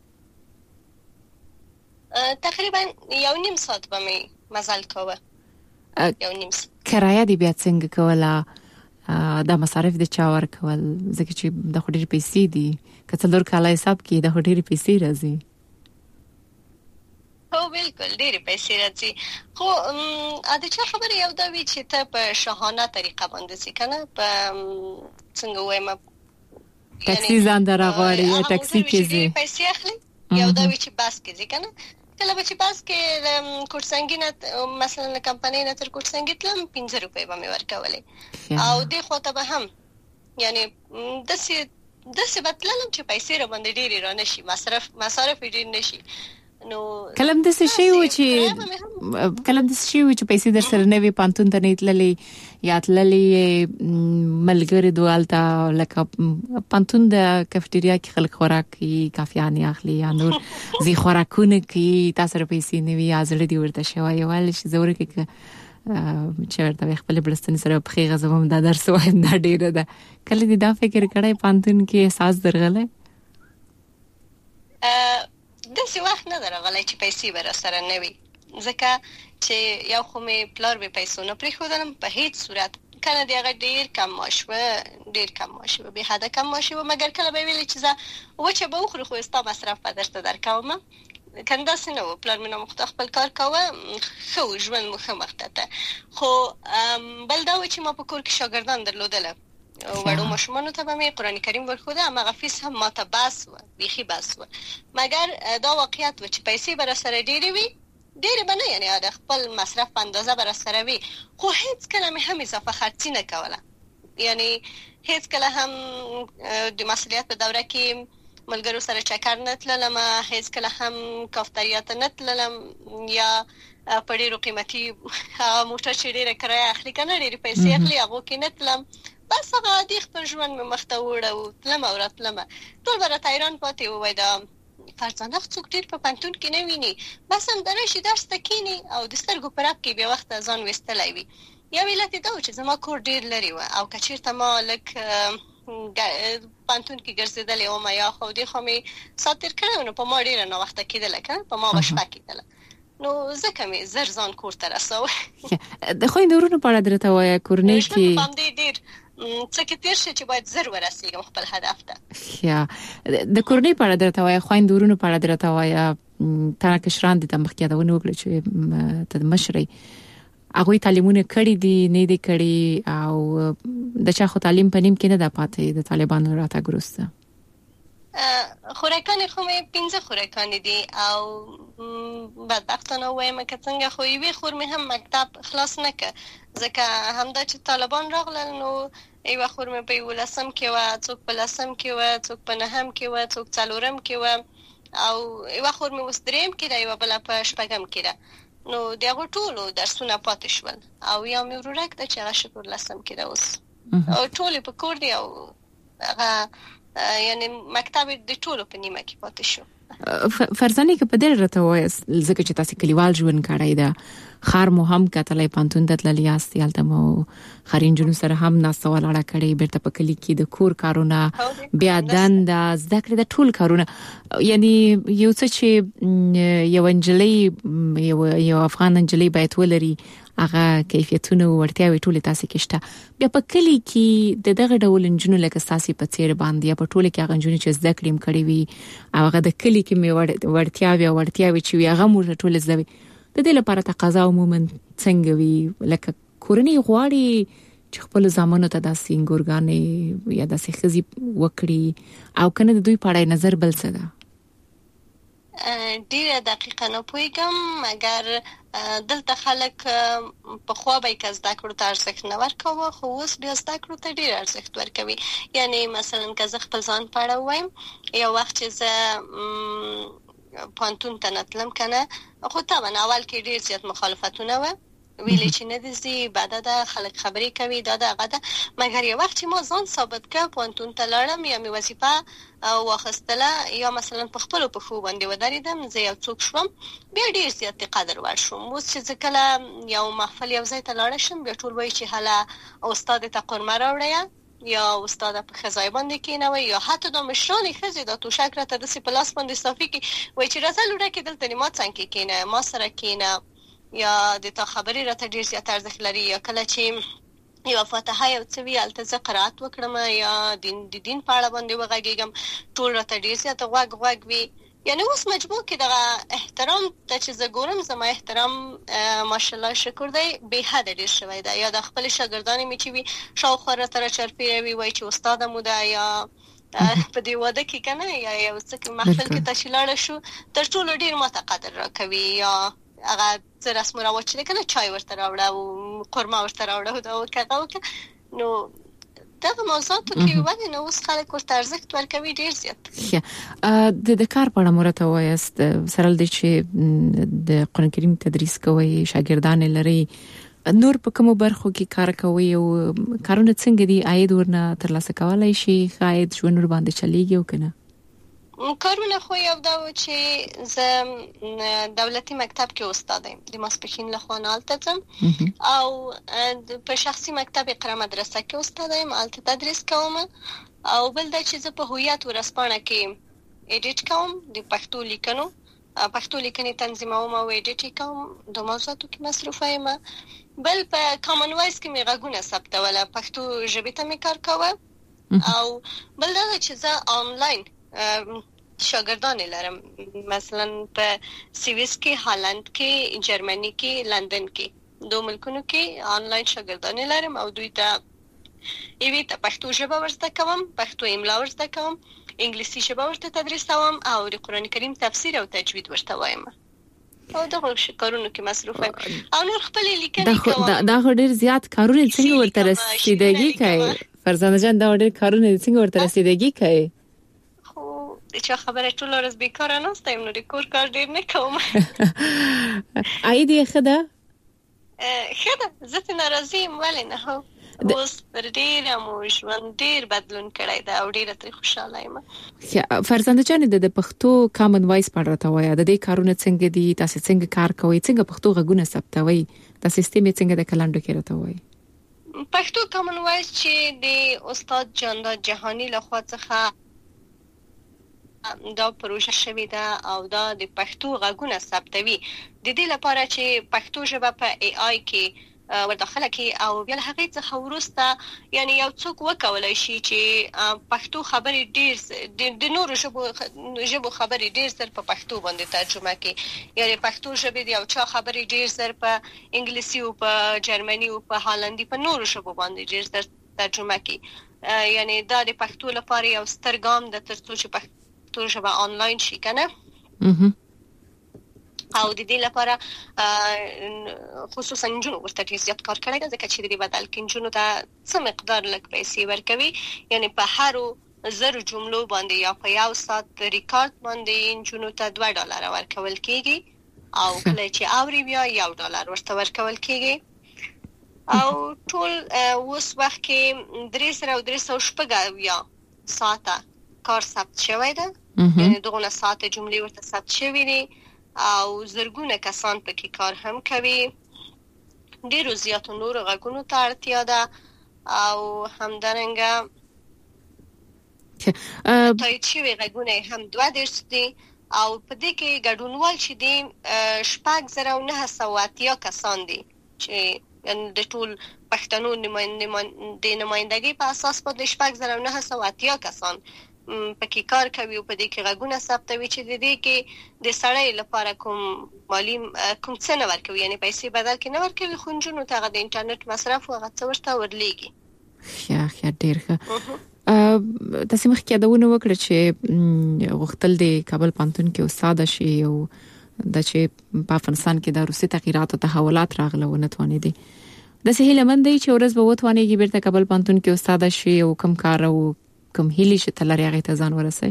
تقریبا یو نیم ساعت به مې مزل کوه یو نیم ساعت کرایه دې بیا څنګه کوله دا مصارف د چا ورکول ځکه چې د خو ډېرې پیسې دي که څلور کاله حساب کړي د خو ډېرې پیسې راځي هو بالکل ډېرې پیسې راځي خو د چا خبرې یو دا وي چې ته په شاهانه طریقه باندې ځې که نه په څنګه ووایم ټکسي ځان در راغواړي یا ټکسي کې ځې پیسې اخلي یو دا وي چې بس کې ځې که نه کله به چې بس کې کوټسنګي نه مثلا له کمپنۍ نه تر کوټسنګي تلم پنځه روپۍ به مې ورکولې او دې خواته به هم یعنی داسې داسې به تللم چې پیسې را باندې ډېرې را نه شي مصرف مصارف یې ډېر نه شي نو کلم داسې شی و چې کلم داسې شی و چې پیسې در سره نه وي پوهنتون ته نه تللې یا تللې ملګري دوالته لکه پوهنتون د کافټریا کې خلک خوراک کوي کافیانې اخلي یا نور زی خوراکونه کوي تاسو سره پیسې نه وي یا زړه دې ورته شوی وایي چې زه ورکه چې ورته خپل بلستان سره په خیغه زموږ د درس وایم دا ډیره ده کله دې دا فکر کړی پوهنتون کې احساس درغله داسې وخت نه درغلی چې پیسې به را سره نه وي ځکه چې یو خو مې پلار به پیسو نه پرېښودلم په هیڅ صورت کنه د هغه ډېر کم معاش و ډېر کم معاش و بې حده کم معاش و مګر کله به ویلې چې زه وچه به وخورو خو ستا مصرف به درته درکوم کنه داسې نه و پلار مې نامخته خپل کار کوه ښه و ژوند مو ښه مخته ته خو بل دا و چې ما په کور کې شاګردان درلودله وړو ماشومانو ته به مې قرآن کریم ورښوده هماغه فیس هم ماته بس و بیخي بس و مګر دا واقعیت و چې پیسې به را سره ډېرې وي ډېرې به نه یعنې د خپل مصرف په اندازه به را سره وي خو هیڅ کله مې هم اضافه خرڅي نه کوله یعنی هیڅ کله هم د مسؤلیت په دوره کې ملګرو سره چکر نه تللم هیڅ کله هم کافتریا ته نه تللم یا په ډېرو قیمتي موټر چې ډېره کرایه اخلي که نه ډېرې پیسې اخلي هغو کې نه تلم بس هغه عادي خپل ژوند مې مخته وړه تلم او راتلمه ټول به راته حیران پاتې ووایي دا فرزانه څوک ډېر په پوهنتون کې نه ویني بس همدا راشي درس ته کښېني او د سترګو په رپ کې بیا وخته ځان ویستلی وي یو علت یې دا و چې زما کور ډېر لرې وه او که چېرته ما لږ پوهنتون کې ګرځېدلې ومه یا خو دې خوا مې سات تېر کړی و نو په ما ډېره ناوخته کېدله که په ما به شپه کېدله نو ځکه مې زر ځان کور ته رسوه د خویندو ورونو په اړه درته وایه کورنۍ کې باندې ډېر څه کې تېر شي چې باید زر ورسېږم خپل هدف ته یا د کورنۍ په اړه درته وایه خویندو ورونو په اړه درته وایه تا کشران دي ته مخکې یادونه وکړه چې ته د مشرۍ هغوی تعلیمونه کړي دي نه دي کړي او د چا خو تعلیم په نیم کې نه ده پاتې د طالبانو راتګ وروسته خوراکان خو مې پنځه خوراکان دي او بدبختانه وایم که څنګه خو یوې خور مې هم مکتب خلاص نه کړ ځکه همدا چې طالبان راغلل نو یوه خور مې په یولسم کې وه، څوک په لسم کې وه، څوک په نهم کې وه، څوک څلورم کې وه او یوه خور مې اوس درېیم کې ده، یوه بله په شپږم کې ده. نو د هغو ټولو درسونه پاتې شول او یو مې ورورک ده چې هغه شکر لسم کې ده اوس او ټولې په کور دي او هغه یعنی مکتب د ټولو په نیمه کې پاتې شو. فرزانه که په دې راته وایست ځکه چې تاسو کلیوال ژوند کړی ده، خار مو هم کتلې پانتون د تللی یاستي، هلته مو خارنجونو سره هم ناسته ولاړه کړې، بیرته په کلی کې د کور کارونه بیا دنده زده کړې د ټول کارونه، یعنی یو څه چې یو انجلۍ یو یو افغان انجلۍ باید ولري هغه کیفیتونه او ورتیاوي ټول تاسو کې شته. بیا په کلی کې د دغه ډول انجنونو لکه تاسو په څیر باندې یا په ټول کې هغه انجنونو چې زده کړم کړی وي او هغه د کلی کې مې ورتیاوي او ورتیاوي چې هغه مو ټول زده وي، د دې لپاره تقاضا عموما څنګه وي؟ لکه کورنۍ غواړي چې خپل زامنو ته داسې انګورګانې یا داسې خزي وکړي او کنه د دوی په اړه نظر بل څه ده؟ ډیره دقیقه نه پوهیږم، مګر دلته خلک په خوا به که زده کړو ته ارزښت نه ورکوه، خو اوس بیا زده کړو ته ډیر ارزښت ورکوي. یعنی مثلا که زه خپل ځان په اړه ووایم، یو وخت چې زه پانتون ته نتلم کنه، خو طبعا اول کې ډیر زیات مخالفتونه و، ویلې چې نه دي بعد دا خلک خبرې کوي دا دا غدا، مګر یو وخت چې ما ځان ثابت کړ پانتون ته لاړم یا مې وظیفه واخیستله یا مثلا په خپل په خو باندې ودرېدم، زه یو څوک شوم، بیا ډیر زیات قدر ور شوم. اوس چې کله یو محفل یو ځای ته لاړ شم بیا ټول وایي چې هله استاد ته قرمه راوړی یا استاد په خزای باندې کېنوي یا حتی د مشرانې ښځې د توشک راته داسې په لاس باندې صافي کې وایي چې راځه لوډه کې دلته ما څنګ کې کېنه، ما سره کېنه، یا د تا خبرې راته ډیر زیات ارزښت لري. یا کله چې یو فاتحه یو څه وی الته زه قرات وکړم یا دین د دین په اړه باندې وغږیږم، ټول راته ډیر زیات غوږ غوږ وی. یعنی اوس مجبور کې دغه احترام ته چې زه ګورم، زما احترام ماشاءالله شکر دی به حد ډیر شوی دی. یا د خپل شاګردانو می چې وی شاوخوا راته چرپیوي وای چې استاد مو ده یا په دې واده کې کنه یا یو څه محفل کې تشلاړ شو تر ټولو ډیر ماته قدر راکوي، یا هغه زه رسم و رواج چې کنه چای ورته راوړه او قرمه ورته راوړه دا وکړه وکړه. نو دغه موضوعاتو کې ولې نو اوس خلک ورته ارزښت ورکوي ډیر زیات. د د کار په اړه مرته وایست سره د چې د قرآن کریم تدریس کوي، شاګردان لري، نور په کومو برخو کې کار کوي او کارونه څنګه دي؟ عاید ورنه ترلاسه کولای شي؟ عاید ژوند ور باندې چلیږي او کنه؟ کارونه خو یو دا و چې زه دولتي مکتب کې استاد یم، د ماسپښین له خوا هلته ځم، او په شخصي مکتب اقرا مدرسه کې استاد یم، هلته تدریس کوم. او بل دا چې زه په هویت ورځپاڼه کې ایډیټ کوم، د پښتو لیکنو پښتو لیکنې تنظیموم او ایډیټ کوم، د موضوعاتو کې مصروفه یم. بل په کامن وایس کې مې غږونه ثبتوله، پښتو ژبې ته مې کار کوه. او بل دا چې زه آنلاین شاګردان لرم، مثلا په سویس کې، هالند کې، جرمني کې، لندن کې، دوه ملکونو کې آنلاین شاګردان لرم او دوی ته یوه ته پښتو ژبه ورزده کوم، پښتو املا ورزده کوم، انګلیسي ژبه ورته تدریسوم او د قرآن کریم تفسیر او تجوید ورته وایم. او دغه کارونو کې مصروف یم او نور خپل لیکنې کوم. دا دا ډېر زیات کارونه څنګه ورته رسیدګي کوي؟ فرزانه جان دا ډېر کارونه څنګه ورته رسیدګي کوي؟ چې خبره ټول ورځ بیکاره نه ستایم، نو د کور کار ډیر نه کوم. عاید یې ښه ده؟ ښه ده، زه ترې ناراضي یم. ولې نه؟ هو اوس پر ډېره مو ژوند ډېر بدلون کړی ده او ډېره ترې خوشحاله یم. فرزانده جانې د پښتو کامن وایس په اړه راته وایه، د دې کارونه څنګه دي؟ تاسې څنګه کار کوئ؟ څنګه پښتو غږونه ثبتوئ؟ دا سیستم یې څنګه د کلنډو کې راته وایي؟ پښتو کامن وایس چې د استاد جانداد جهانی لخوا څخه دا پروژه شوې ده او دا د پښتو غږونه ثبتوي، د دې لپاره چې پښتو ژبه په ای آی کې وداخله کی او بیا هغه څخه ورسته یعنی یو څوک وکولای شي چې پښتو خبرې ډیر د نورو ژبو ژبو خبرې ډیر زر په پښتو باندې ترجمه کړي، یعنی پښتو ژبه دی او چا خبرې ډیر زر په انګلیسي او په جرمني او په هالندي په نورو ژبو باندې ډیر زر ترجمه کړي. یعنی دا د پښتو لپاره یو ستر ګام د ترڅو چې پښتو ژبه آنلاین شي کنه اها او د دې لپاره خصوصا جنو ورته ډیر زیات کار کړی ځکه چې د بدل کې جنو ته څه مقدار لږ پیسې ورکوي یعنی په هر زر جملو باندې یا په یو سات ریکارډ باندې جنو ته دوه ډالر ورکول کیږي او کله چې اوري بیا یو ډالر ورته ورکول کیږي او ټول اوس وخت کې درې سره او درې سوه شپږ یا ساعته کار ثبت شوی ده یعنی دغه ساعت جملې ورته ثبت شوی دي او زرګونه کسان پکې کار هم کوي ډیرو زیاتو نورو غږونو ته اړتیا ده او همدارنګه تایید شوي غږونه هم دوه دېرش دي او په دې کې ګډونوال چې دي شپږ زره او نهه سوه اتیا کسان دي چې د ټول پښتنو د نمائندګۍ په اساس باندې شپږ زره او نهه سوه اتیا کسان پکې کار کوي او په دې کې غږونه ثبتوي چې د دې کې د سړی لپاره کوم مالی کوم څه نه ورکوي یعنی پیسې بدل کې نه ورکوي خو نجونو ته د انټرنیټ مصرف او هغه څه ورته ورلېږي. ښه ښه ډېر ښه. تاسو مخکې یادونه وکړه چې غوښتل د کابل پوهنتون کې استاد شي او د چې په افغانستان کې د روسي تغیرات او تحولات راغله و نه توانې دي د سهیل مندي چې ورځ به وتوانېږي بیرته کابل پوهنتون کې استاد شي او کوم کار او کوم هیلې چې تلری هغه ته ځان ورسوي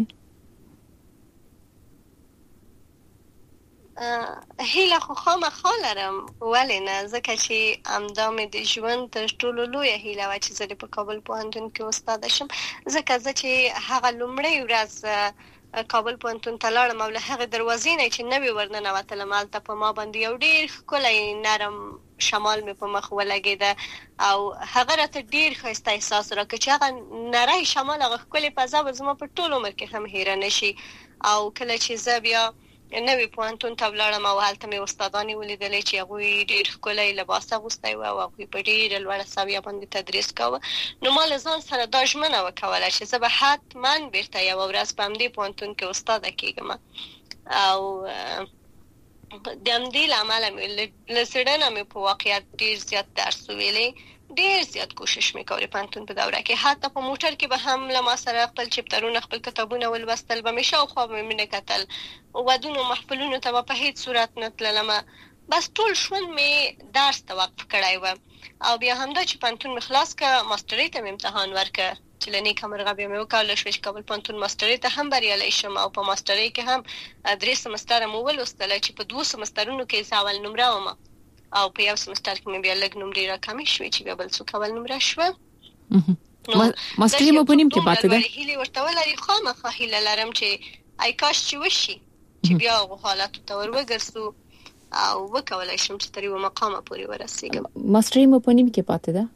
هیله خو خامخا لرم ولې نه ځکه چې همدا مې د ژوند تر ټولو لویه هیله وه چې زه په کابل پوهنتون کې استاد شم ځکه زه چې هغه لومړۍ ورځ کابل پوهنتون ته لاړم او له هغې دروازې نه چې نوې ورننوتلم هلته په ما باندې یو ډېر ښکلی نرم شمال مې په مخ ولګېده او هغه راته ډېر ښایسته احساس راکړ چې هغه نری شمال هغه ښکلې فضا به زما په ټول عمر کې هم هیره نه شي او کله چې زه بیا نوې پوهنتون ته ولاړم او هلته مې استادانې ولیدلې چې هغوی ډېر ښکلی لباس اغوستی و او هغوی په ډېره لوړه سویه باندې تدریس کاوه نو ما له ځان سره دا ژمنه وکوله چې زه به حتما بیرته یوه ورځ په همدې پوهنتون کې استاده کېږم او د همدې له امله مې له زړه نه مې په واقعیت ډېر زیات درس وویلی ډېر زیات کوشش مې کولې پوهنتون په دوره کې حتی په موټر کې به هم له ما سره خپل چپټرونه خپل کتابونه ولوستل به مې شاوخوا به مې نه کتل ودونو محفلونو ته به په هېڅ صورت نه تللمه بس ټول ژوند مې درس ته وقف کړی و او بیا همدا چې پوهنتون مې خلاص کړه ماسټرۍ ته مې امتحان ورکړه چې له نیکه مرغه بیا مې وکولی شوه چې کابل پوهنتون ماسټرۍ ته هم بریالی شم او په ماسټرۍ کې هم درې سمستره مو ولوستله چې په دوو سمسترونو کې زه اول نمره ومه او په یو سمستر کې مې بیا لږ نمرې راکمې شوې چې بیا بل څوک اول نمره شوه ماسټرۍ مو په نیم کې پاتې ده هیلې ورته ولري خامخا هیله لرم چې ای کاش چې وشي چې بیا هغو حالاتو ته ور وګرځو او وکولی شم چې تر یوه مقامه پورې ورسېږم. ماسټرۍ مو په نیم کې پاتې ده؟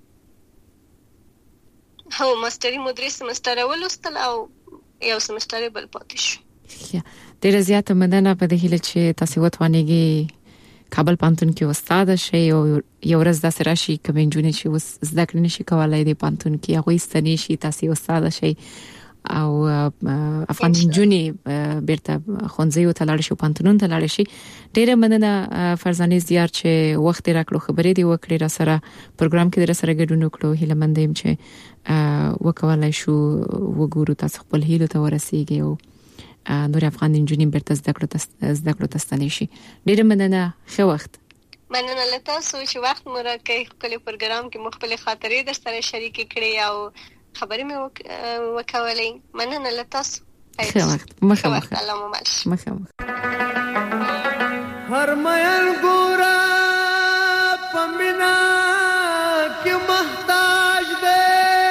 هو ماسټرۍ مو درې سمستره ولوستل او یو سمستر بل پاتې شو. ډېره زیاته مننه په دې هیله چې تاسو وتوانېږئ کابل پوهنتون کې استاد شئ او یو ورځ داسې راشي کوم نجونې چې اوس زده کړې نشي کولای د پوهنتون کې هغوی ستنې شي تاسو استاد شئ او افغان نجونې بیرته ښوونځیو ته لاړ شي پوهنتونونو ته لاړ شي. ډېره مننه فرزانې زیار چې وخت یې راکړو خبرې دې وکړې را سره پروګرام کې در سره ګډون وکړو هیله مند یم چې وکولای شو وګورو تاسو خپل هیلو ته ورسیږئ او نور افغان نجونې بیرته زده کړو زده کړو ته ستنې شي. ډېره مننه ښه وخت. مننه له تاسو چې وخت مو راکړی خپل پروګرام کې مختلف خاطرې در سره شریکې کړې او خبرې مې وکولې. مننه له تاسو. ښه وخت. مخه مخه. الله مو مل شي. مخه مخه. هر مېن ګورا پمینا کې محتاج دې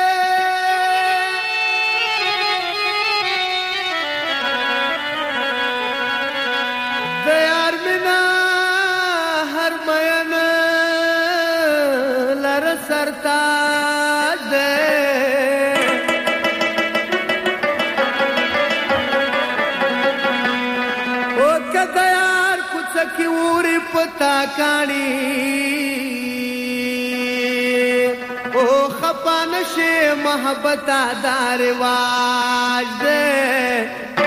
د یار بنا هر مېن لر سرتاج دې کی وری پتا کانی او خپانشه محبت دار واج دے